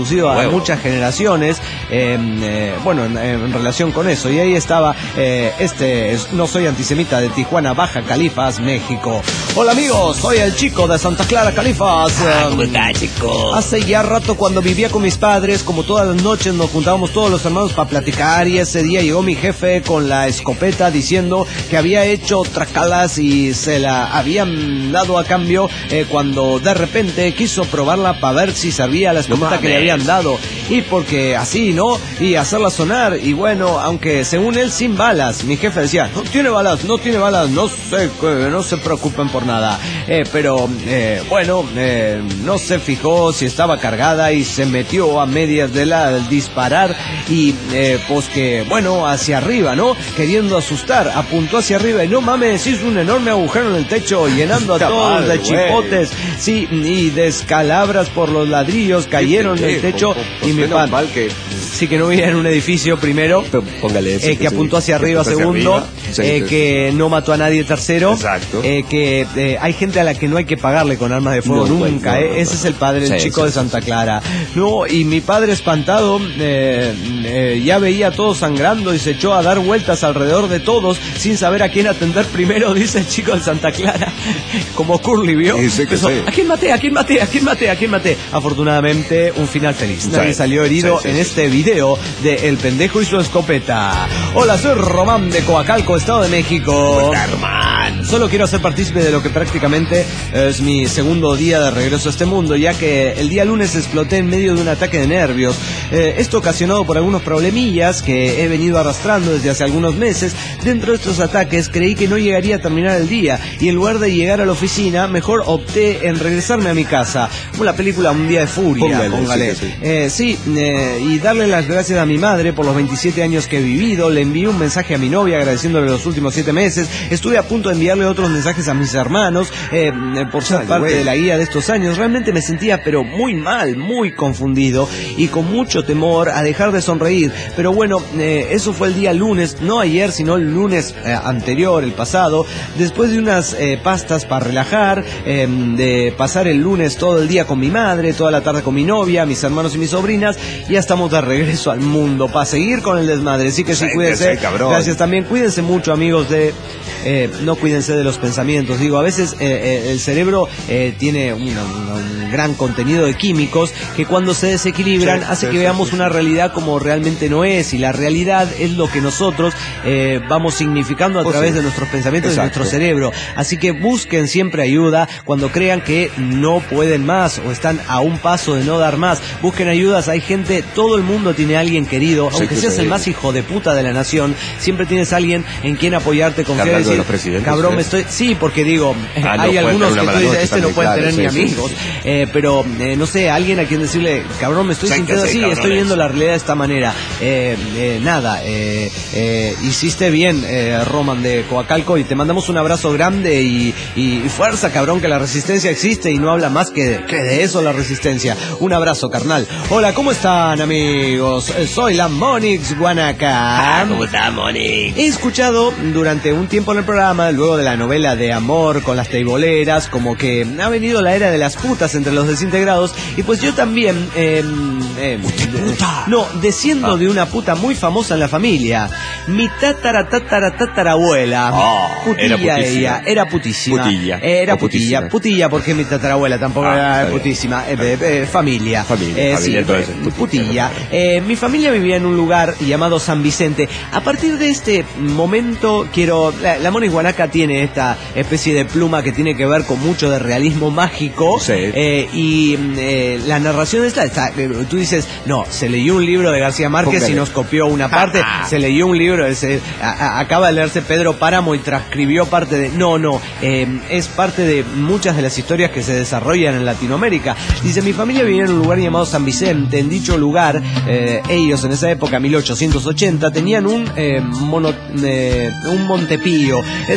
reproducido a Huevo. muchas generaciones, eh, eh, bueno, en, en relación con eso. Y ahí estaba eh, este, es- no soy antisemita, de Tijuana, Baja Califas, México. Hola amigos, soy el chico de Santa Clara, Califas. Ah, ¿Cómo Um, está, chico? Hace ya rato, cuando vivía con mis padres, como todas las noches nos juntábamos todos los hermanos para platicar, y ese día llegó mi jefe con la escopeta diciendo que había hecho tracalas y se la habían dado a cambio, eh, cuando de repente quiso probarla para ver si servía la escopeta No que le mames. habían dado, y porque así, ¿no? Y hacerla sonar, y bueno, aunque según él sin balas, mi jefe decía, no tiene balas, no tiene balas, no se, no se preocupen por nada, eh, pero eh, bueno, eh, no se fijó si estaba cargada y se metió a medias de la al disparar, y eh, pues que bueno, hacia arriba, ¿no? Queriendo asustar, apuntó hacia arriba y no mames, hizo un enorme agujero en el techo, llenando a Está todos mal, de güey. chipotes, sí, y descalabras por los ladrillos cayeron en el techo, y mi pan, mal que sí, que no vivía en un edificio primero, póngale eso, eh, que sí, apuntó hacia que arriba apuntó hacia segundo, arriba. Sí, eh, sí. que no mató a nadie tercero, Exacto. eh, que eh, hay gente a la que no hay que pagarle con armas de fuego No, güey, nunca, no, eh. no, Ese no. es el padre del Sí, chico sí, de sí, Santa Clara. No, y mi padre espantado eh, eh, ya veía a todos sangrando y se echó a dar vueltas alrededor de todos sin saber a quién atender primero, dice el chico de Santa Clara. Como Curly vio. Sí, sí, que Empezó, sí. ¿a quién maté? ¿A quién maté? ¿A quién maté? ¿A quién maté? Afortunadamente, un final feliz. Sí, Nadie salió herido sí, sí, en sí. este video de El Pendejo y su escopeta. Hola, soy Román de Coacalco, Estado de México. Hermano. Solo quiero ser partícipe de lo que prácticamente es mi segundo día de regreso a este mundo, ya que el día lunes exploté en medio de un ataque de nervios. Eh, esto ocasionado por algunos problemillas que he venido arrastrando desde hace algunos meses. Dentro de estos ataques creí que no llegaría a terminar el día, y en lugar de llegar a la oficina, mejor opté en regresarme a mi casa. Como la película Un Día de Furia, Póngale, póngale. sí, sí, sí. Eh, sí, eh, y darle las gracias a mi madre por los veintisiete años que he vivido. Le envié un mensaje a mi novia agradeciéndole los últimos siete meses. Estuve a punto de enviarle otros mensajes a mis hermanos eh, eh, por ser Ay, parte güey. de la guía de estos años. Realmente me sentía pero muy mal, muy confundido y con mucho temor a dejar de sonreír. Pero bueno, eh, eso fue el día lunes, no ayer, sino el lunes eh, anterior, el pasado, después de unas eh, pastas para relajar, eh, de pasar el lunes todo el día con mi madre, toda la tarde con mi novia, mis hermanos y mis sobrinas. Ya estamos de regreso al mundo para seguir con el desmadre. Así que sí, Sí, cuídense. que sí, cabrón. Gracias también. Cuídense mucho, amigos de... eh, no cuídense de los pensamientos. Digo, a veces eh, eh, el cerebro eh, tiene una- una- un gran contenido de químicos que cuando se desequilibran Sí, hace sí, que sí, veamos sí, una realidad como realmente no es. Y la realidad es lo que nosotros eh, vamos significando a Pues través sí. de nuestros pensamientos y de Exacto. nuestro cerebro. Así que busquen siempre ayuda cuando crean que no pueden más o están a un paso de no dar más. Busquen ayudas. Hay gente, todo el mundo tiene a alguien querido, Sí, aunque que seas sí. el más hijo de puta de la nación, siempre tienes a alguien en quien apoyarte, confiar y Hablando de decir, los presidentes, cabrón, ¿sí? me estoy... Sí, porque digo, Ah, no, hay pueden algunos tener que una tú mala dices, noche este no también, puede claro, tener sí, ni sí, amigos, sí. eh, pero eh, no sé, alguien a quien decirle, cabrón, me estoy sintiendo Sáquense, así, estoy cabrones. viendo la realidad de esta manera. Eh, eh, nada, eh, eh, hiciste bien, eh, Roman de Coacalco, y te mandamos un abrazo grande y, y- y fuerza, cabrón, que la resistencia existe y no habla más que de, que de eso la resistencia. Un abrazo, carnal. Hola, ¿cómo están, amigos? Eh, Soy la Monix Guanaca. Ah, ¿cómo está, Moni? He escuchado durante un tiempo en el programa, luego de la novela de amor con las teiboleras, como que ha venido la era de las putas entre los desintegrados, y pues yo también, eh, eh, puta? no, desciendo Ah. de una puta muy famosa en la familia. Mi tatara tatara tatarabuela, Ah, putilla era putísima. ella, era putísima. Putilla. Era O putilla, putísima. putilla porque mi tatarabuela tampoco Ah, era está bien. putísima, eh, eh, eh, familia. Familia, Eh, familia, sí, entonces, eh, putilla, putilla. claro. Eh, mi familia vivía en un lugar llamado San Vicente. A partir de este momento quiero... La, la Mona Guanaca tiene esta especie de pluma que tiene que ver con mucho de realismo mágico. Sí. Eh, y eh, la narración esta, está, eh, tú dices, no, se leyó un libro de García Márquez Póngale. y nos copió una parte, se leyó un libro, se, a- a- acaba de leerse Pedro Páramo y transcribió parte de... No, no, eh, es parte de muchas de las historias que se desarrollan en Latinoamérica. Dice, mi familia vivía en un lugar llamado San Vicente. En dicho lugar, eh, ellos en esa época, mil ochocientos ochenta, tenían un, eh, mono, eh, un Montepío. Es un lugar donde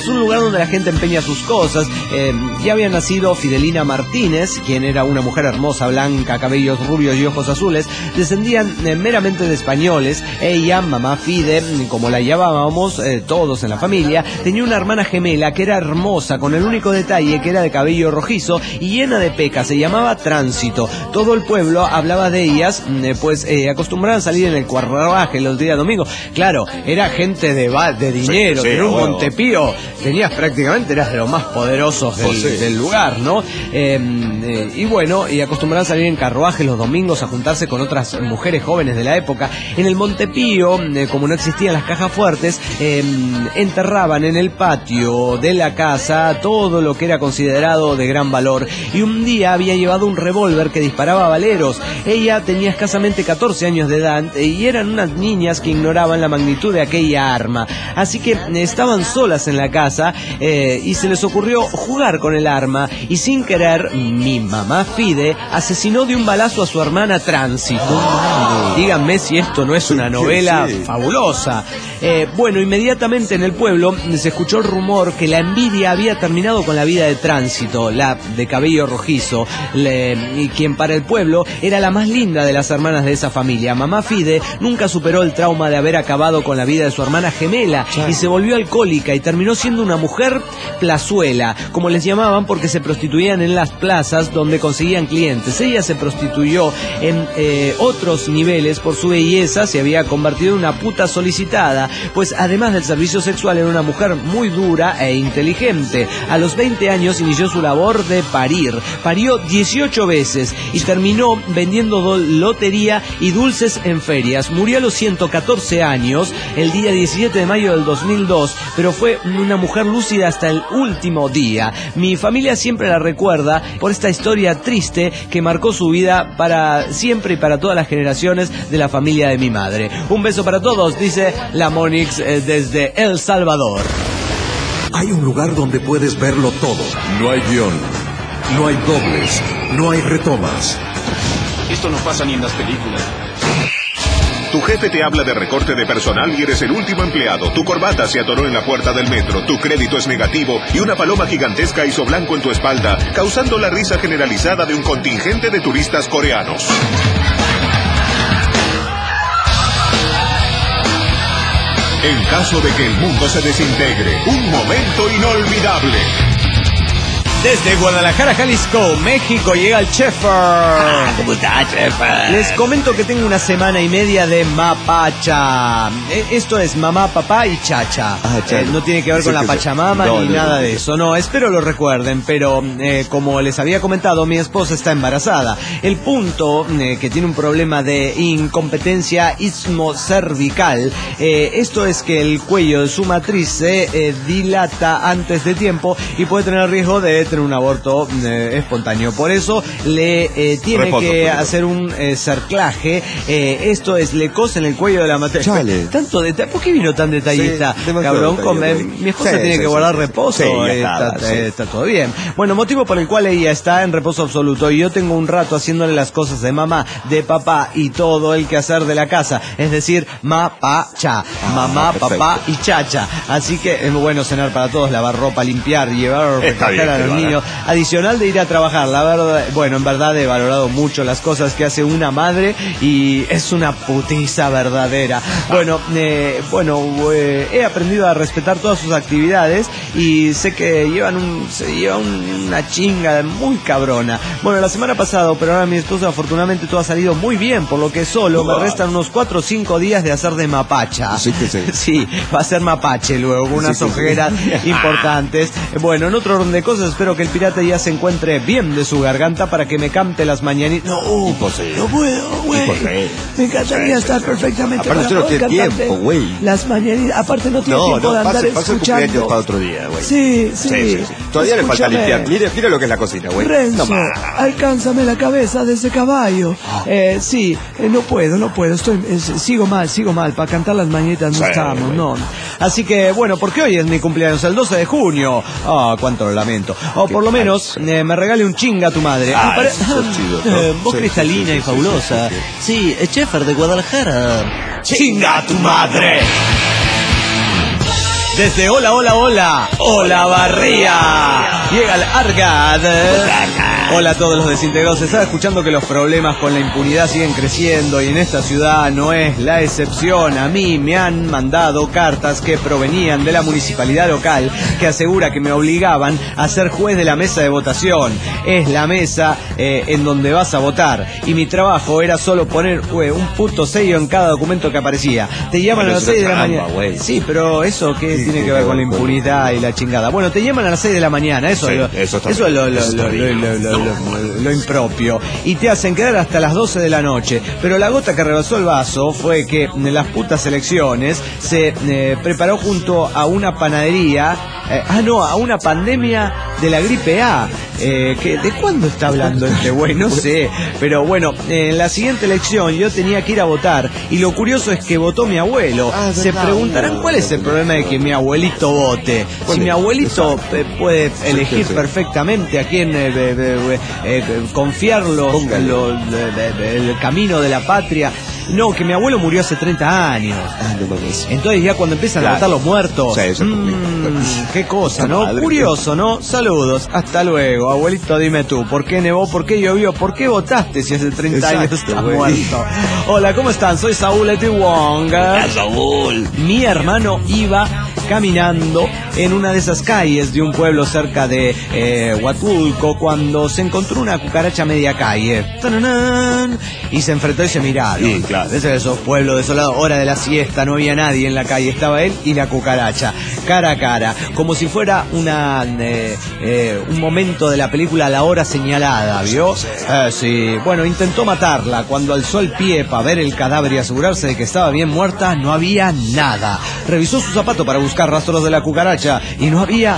donde la gente empeña sus cosas. Eh, ya había nacido Fidelina Martínez, quien era una mujer hermosa, blanca, cabellos rubios y ojos azules. Descendían eh, meramente de españoles. Ella, mamá Fide, como la llamábamos eh, todos en la familia, tenía una hermana gemela que era hermosa, con el único detalle que era de cabello rojizo y llena de pecas. Se llamaba Tránsito. Todo el pueblo hablaba de ellas, eh, pues eh, acostumbraban a salir en el carruaje los días domingos. Claro, era gente de, de dinero, sí, sí, en un bueno. Montepío tenías prácticamente, eras de los más poderosos del, oh, sí. del lugar, ¿no? Eh, eh, y bueno, y acostumbraban a salir en carruaje los domingos a juntarse con otras mujeres jóvenes de la época. En el Montepío, eh, como no existían las cajas fuertes, eh, enterraban en el patio de la casa todo lo que era considerado de gran valor. Y un día había llevado un revólver que disparaba baleros. Ella tenía escasamente catorce años de edad y eran unas niñas que ignoraban la magnitud de aquella arma. Así que estaban solas en la casa eh, y se les ocurrió jugar con el arma y sin querer mi mamá Fide asesinó de un balazo a su hermana Tránsito. Oh, díganme si esto no es una novela sí, sí. fabulosa. Eh, bueno, inmediatamente en el pueblo se escuchó el rumor que la envidia había terminado con la vida de Tránsito, la de cabello rojizo, le, y quien para el pueblo era la más linda de las hermanas de esa familia. Mamá Fide nunca superó el trauma de haber acabado con la vida de su hermana gemela y se volvió alcohólica y terminó siendo una mujer plazuela, como les llamaban porque se prostituían en las plazas donde conseguían clientes. Ella se prostituyó en eh, otros niveles por su belleza, se había convertido en una puta solicitada, pues además del servicio sexual era una mujer muy dura e inteligente. A los veinte años inició su labor de parir. Parió dieciocho veces y terminó vendiendo lotería y dulces en ferias. Murió a los ciento catorce años, el día diecisiete de mayo del dos mil dos, pero fue una mujer lúcida hasta el último día. Mi familia siempre la recuerda por esta historia triste que marcó su vida para siempre y para todas las generaciones de la familia de mi madre. Un beso para todos, dice la Monix eh, desde El Salvador. Hay un lugar donde puedes verlo todo. No hay guión, no hay dobles, no hay retomas. Esto no pasa ni en las películas. Tu jefe te habla de recorte de personal y eres el último empleado. Tu corbata se atoró en la puerta del metro, tu crédito es negativo y una paloma gigantesca hizo blanco en tu espalda, causando la risa generalizada de un contingente de turistas coreanos. En caso de que el mundo se desintegre, un momento inolvidable. Desde Guadalajara, Jalisco, México, llega el Chefer. Ah, ¿cómo está, Chefer? Les comento que tengo una semana y media de mapacha. Esto es mamá, papá y chacha. Ah, eh, no tiene que ver con la Pachamama no, ni no, nada no, de eso. No, espero lo recuerden, pero eh, como les había comentado, mi esposa está embarazada. El punto eh, que tiene un problema de incompetencia ismocervical. Eh, esto es que el cuello de su matriz se eh, dilata antes de tiempo y puede tener riesgo de tener un aborto eh, espontáneo. Por eso le eh, tiene Repoto, que pero. hacer un eh, cerclaje. Eh, esto es, le cosen el cuello de la matriz. Tanto detalle. ¿Por qué vino tan detallista? Sí, cabrón, con, eh, mi esposa sí, tiene sí, que sí, guardar sí, reposo. Sí, eh, está, está, sí. eh, está todo bien. Bueno, motivo por el cual ella está en reposo absoluto y yo tengo un rato haciéndole las cosas de mamá, de papá y todo el quehacer de la casa. Es decir, ma, pa, cha. Ah, Mamá, perfecto. Papá y chacha. Así que es bueno cenar para todos, lavar ropa, limpiar, llevar, recoger a los niños. Adicional de ir a trabajar, la verdad, bueno, en verdad he valorado mucho las cosas que hace una madre y es una putiza verdadera. Bueno, eh, bueno, eh, he aprendido a respetar todas sus actividades y sé que llevan un, se lleva un, una chinga muy cabrona. Bueno, la semana pasada operaron a mi esposa, afortunadamente todo ha salido muy bien, por lo que solo me restan unos cuatro o cinco días de hacer de mapacha. Sí, que sí. Sí, va a ser mapache luego, con unas sí, ojeras sí. importantes. Bueno, en otro orden de cosas, espero que el pirata ya se encuentre bien de su garganta para que me cante las mañanitas. No, uh, no puedo, güey. Me encantaría sí, estar sí, perfectamente aparte para poder no tiempo, güey. Las mañanitas, aparte no tiene no, tiempo no, de andar pase, pase escuchando. Pase para otro día, güey. Sí, sí. sí, sí, sí. Todavía Escúchame. le falta limpiar. Mire, mire lo que es la cocina, güey. Renzo, no, alcánzame la cabeza de ese caballo. Oh. Eh, sí, eh, no puedo, no puedo. Estoy, eh, sigo mal, sigo mal. Para cantar las mañanitas no sí, estamos, güey. no. Así que, bueno, porque hoy es mi cumpleaños, el doce de junio. Ah, oh, cuánto lo lamento. O por lo menos eh, me regale un chinga a tu madre. Ah, pare... chido, ¿no? eh, vos sí, cristalina sí, sí, y fabulosa. Sí, sí, sí. sí Chefer de Guadalajara. ¡Chinga a tu madre! Desde Hola, Hola, Hola, Hola Barría. Llega el Argad. Hola a todos los desintegrados. Se está escuchando que los problemas con la impunidad siguen creciendo y en esta ciudad no es la excepción. A mí me han mandado cartas que provenían de la municipalidad local que asegura que me obligaban a ser juez de la mesa de votación. Es la mesa eh, en donde vas a votar y mi trabajo era solo poner eh, un puto sello en cada documento que aparecía. Te llaman a las seis de la mañana. Sí, pero eso qué sí, tiene sí, que ver con la impunidad y la chingada. Bueno, te llaman a las seis de la mañana. Eso, sí, lo, eso, eso es lo, lo, lo, lo, lo, lo, lo, lo impropio. Y te hacen quedar hasta las doce de la noche. Pero la gota que rebasó el vaso fue que en las putas elecciones se eh, preparó junto a una panadería, eh, ah no, a una pandemia de la gripe A. Eh, que, ¿de cuándo está hablando este güey? No sé. Pero bueno, eh, en la siguiente elección yo tenía que ir a votar y lo curioso es que votó mi abuelo. Ah, se preguntarán cuál es el problema de que mi abuelito vote. Si mi abuelito eh, puede elegir perfectamente a quién eh, eh, eh, confiar los, los, eh, el camino de la patria. No, que mi abuelo murió hace treinta años. Entonces ya cuando empiezan claro. a votar los muertos. Sí, mmm, qué cosa, ¿no? Curioso, ¿no? Saludos, hasta luego. Abuelito, dime tú, ¿por qué nevó? ¿Por qué llovió? ¿Por qué votaste si hace treinta Exacto, años estás güey. muerto? Hola, ¿cómo están? Soy Saúl Etiwong. Hola, Saúl. Mi hermano iba caminando en una de esas calles de un pueblo cerca de eh, Huatulco cuando se encontró una cucaracha a media calle. ¡Tananán! Y se enfrentó y se miraron. Sí, claro. Ese es esos pueblos desolados, hora de la siesta, no había nadie en la calle, estaba él y la cucaracha, cara a cara, como si fuera una eh, eh, un momento de la película La Hora Señalada, ¿vio? Eh, sí, bueno, intentó matarla, cuando alzó el pie para ver el cadáver y asegurarse de que estaba bien muerta, no había nada. Revisó su zapato para buscar rastros de la cucaracha y no había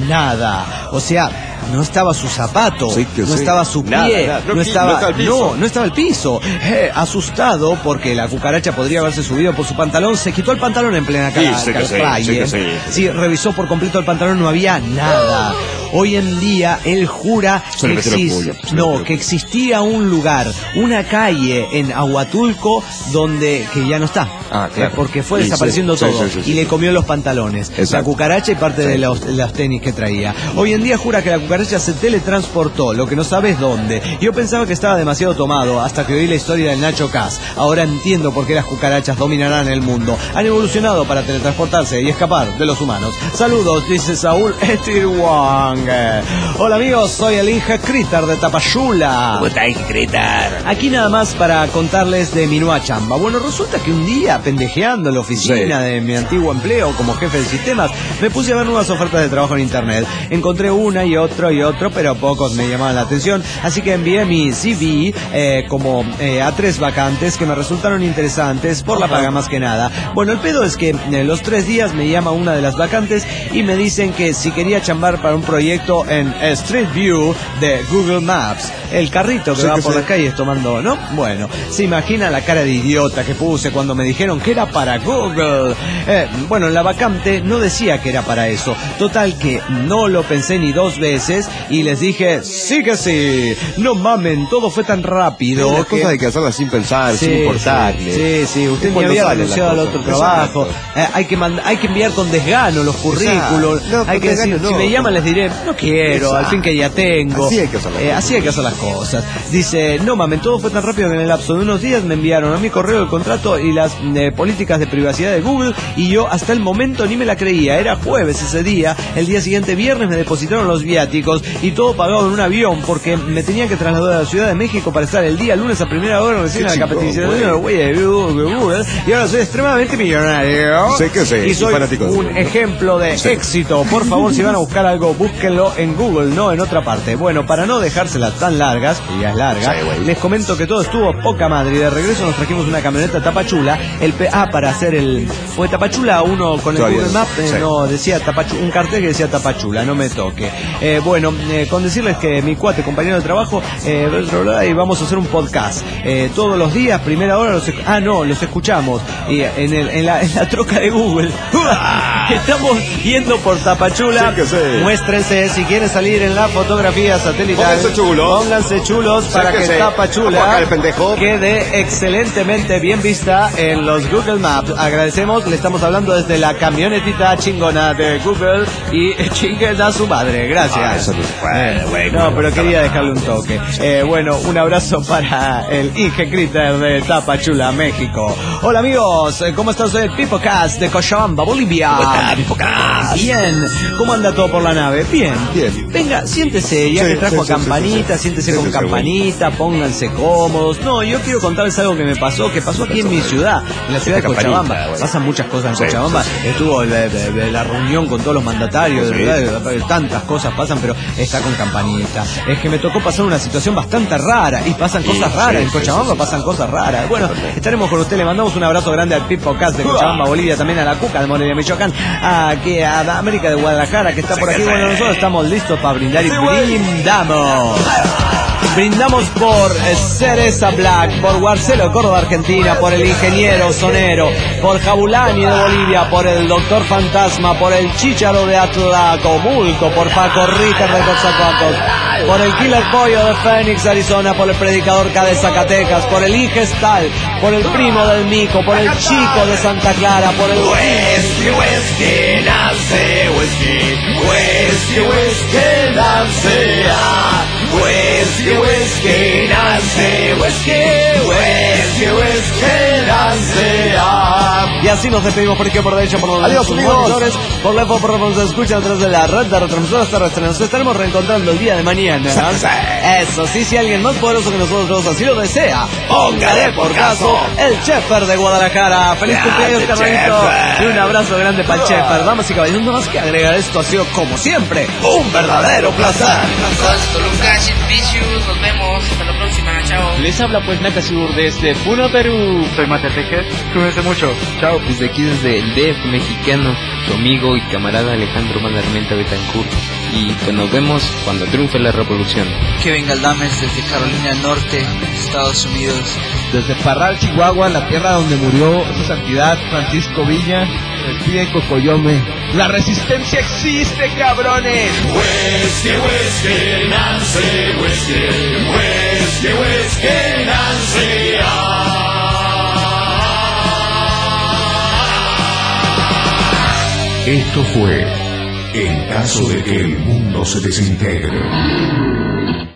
nada. O sea, no estaba su zapato, sí, no sí. estaba su pie, nada, nada. No, no estaba, no, no, no estaba el piso. Eh, asustado porque la cucaracha podría haberse subido por su pantalón, se quitó el pantalón en plena cara, sí, sí, calle. Sí, sí, sí, revisó por completo el pantalón, no había nada. Hoy en día él jura que, existe, no, que existía un lugar, una calle en Ahuatulco donde que ya no está, ah, claro. porque fue sí, desapareciendo sí, todo sí, sí, sí, y sí, le comió los pantalones, exacto. la cucaracha y parte sí. de los, las tenis que traía. Hoy en día jura que la cucaracha se teletransportó, lo que no sabes dónde. Yo pensaba que estaba demasiado tomado hasta que oí la historia del Nacho Cas. Ahora entiendo por qué las cucarachas dominarán el mundo. Han evolucionado para teletransportarse y escapar de los humanos. Saludos, dice Saúl Etirwang. Hola amigos, soy el Inge Critter de Tapachula. ¿Cómo está Inge Critter? Aquí nada más para contarles de mi nueva chamba. Bueno, resulta que un día, pendejeando en la oficina sí. de mi antiguo empleo como jefe de sistemas, me puse a ver nuevas ofertas de trabajo en internet. Encontré una y otro y otro, pero pocos me llamaban la atención, así que envié mi C V eh, como eh, a tres vacantes que me resultaron interesantes por la paga más que nada. Bueno, el pedo es que en eh, los tres días me llama una de las vacantes y me dicen que si quería chambar para un proyecto en Street View de Google Maps, el carrito que sí, va que por sí. las calles tomando, ¿no? Bueno, se imagina la cara de idiota que puse cuando me dijeron que era para Google. Eh, bueno, la vacante no decía que era para eso. Total que no lo pensé ni dos veces y les dije, sí que sí. No mamen, todo fue tan rápido. Las que... cosas hay que hacerlas sin pensar, sí, sin importarle. Sí, sí, usted me había renunciado al otro trabajo. Eh, hay que mand- hay que enviar con desgano los currículos. No, hay que decir, no. si me llaman les diré, no quiero, Exacto. al fin que ya tengo. Así hay que hacer las, eh, así hay que hacer las cosas. Dice, no mamen, todo fue tan rápido que en el lapso de unos días me enviaron a mi correo el contrato y las eh, políticas de privacidad de Google y yo hasta el momento ni me la creía. Era jueves ese día, el día siguiente viernes me depositaron los viáticos y todo pagado en un avión porque me tenían que trasladar a la Ciudad de México para estar el día lunes a primera hora recién en la capacitación de Google y ahora soy extremadamente millonario. Sé que sé, y soy un ejemplo de sí. éxito. Por favor, si van a buscar algo, búsquenlo en Google, no en otra parte. Bueno, para no dejárselas tan largas, que ya es larga, sí, les comento que todo estuvo poca madre y de regreso nos trajimos una camioneta Tapachula, el P A para hacer el... Fue Tapachula, uno con el Todavía Google Maps, eh, sí. no, decía Tapachula, un cartel que decía Tapachula, no me toque. Eh, bueno, eh, con decirles que mi cuate, compañero de trabajo, eh, y vamos a hacer un podcast. Eh, todos los días, primera hora, los, ah no, los escuchamos y en, el, en, la, en la troca de Google. Estamos yendo por Tapachula, sí, sí. Muéstrense Pónganse, si quieren salir en la fotografía satelital, Pónganse chulos. Pónganse chulos para que Sáquese. Tapa Chula el pendejo. quede excelentemente bien vista en los Google Maps. Agradecemos, le estamos hablando desde la camionetita chingona de Google y chinguen a su madre. Gracias. Ah, eso no se puede, güey. No, pero quería dejarle un toque. Eh, bueno, un abrazo para el Inge Critter de Tapachula, México. Hola amigos, ¿cómo estás? Soy el PipoCast de Cochabamba, Bolivia. ¿Cómo está, PipoCast? Bien. ¿Cómo anda todo por la nave? Bien. Bien. Venga, siéntese, ya Sí, que trajo sí, sí, campanita, sí, sí. siéntese Sí, con sí, sí, campanita, pónganse cómodos. No, yo quiero contarles algo que me pasó, que pasó aquí en mi ciudad, en la ciudad de Campanita, Cochabamba. bueno. Pasan muchas cosas en Sí, Cochabamba. sí, sí. Estuvo de, de- de la reunión con todos los mandatarios, de Sí. verdad, tantas cosas pasan, pero está con campanita. Es que me tocó pasar una situación bastante rara y pasan cosas Sí, raras. sí, En sí, Cochabamba sí, sí, pasan sí. cosas raras. Bueno, Totalmente. estaremos con usted. Le mandamos un abrazo grande al PipoCast de Cochabamba, Bolivia, también a la Cuca de Morelia, Michoacán, aquí a la América de Guadalajara, que está por aquí. Bueno, nosotros estamos listos para brindar y brindamos. Brindamos por eh, Cereza Black, por Guarcelo Córdoba, Argentina, por el ingeniero sonero, por Jabulani de Bolivia, por el Doctor Fantasma, por el Chícharo de Atlacomulco, por Paco Ritter de Coatzacoalcos, por el Killer Pollo de Phoenix, Arizona, por el Predicador K de Zacatecas, por el Ingestal, por el Primo del Mico, por el Chico de Santa Clara, por el Whisky, whisky, Nancy, whisky, whisky, whisky, Nancy, ah. Whisky, whisky, Nancy, whisky, whisky, whisky, Nancy, ah. Y así nos despedimos por aquí, por derecho, por los Adiós, sus amigos. monitores, por la por donde nos escuchan a través de la red de retransmisoras terrestres. Nos estaremos reencontrando el día de mañana. Eso sí, si alguien más poderoso que nosotros así lo desea, póngale por caso el Cheffer de Guadalajara. Feliz Grande cumpleaños, carnalito. Cheffer. Y un abrazo grande para el Cheffer. Damas y caballeros, no más que agregar, esto ha sido como siempre un verdadero placer. Toluca, Vicious, nos vemos, hasta la próxima, chao. Les habla pues Nakasur desde Puno, Perú. Soy Mateteque, cuídense mucho, chao. Desde aquí, desde el D F mexicano, su amigo y camarada Alejandro Malarmenta Betancourt. Y pues nos vemos cuando triunfe la revolución. Kevin Galdames desde Carolina del Norte, Estados Unidos. Desde Parral, Chihuahua, la tierra donde murió su santidad Francisco Villa, el pie Cocoyome. La resistencia existe, cabrones. Whisky, whisky, Nancy, whisky, whisky, whisky, Nancy, ah. Esto fue En caso de que el mundo se desintegre.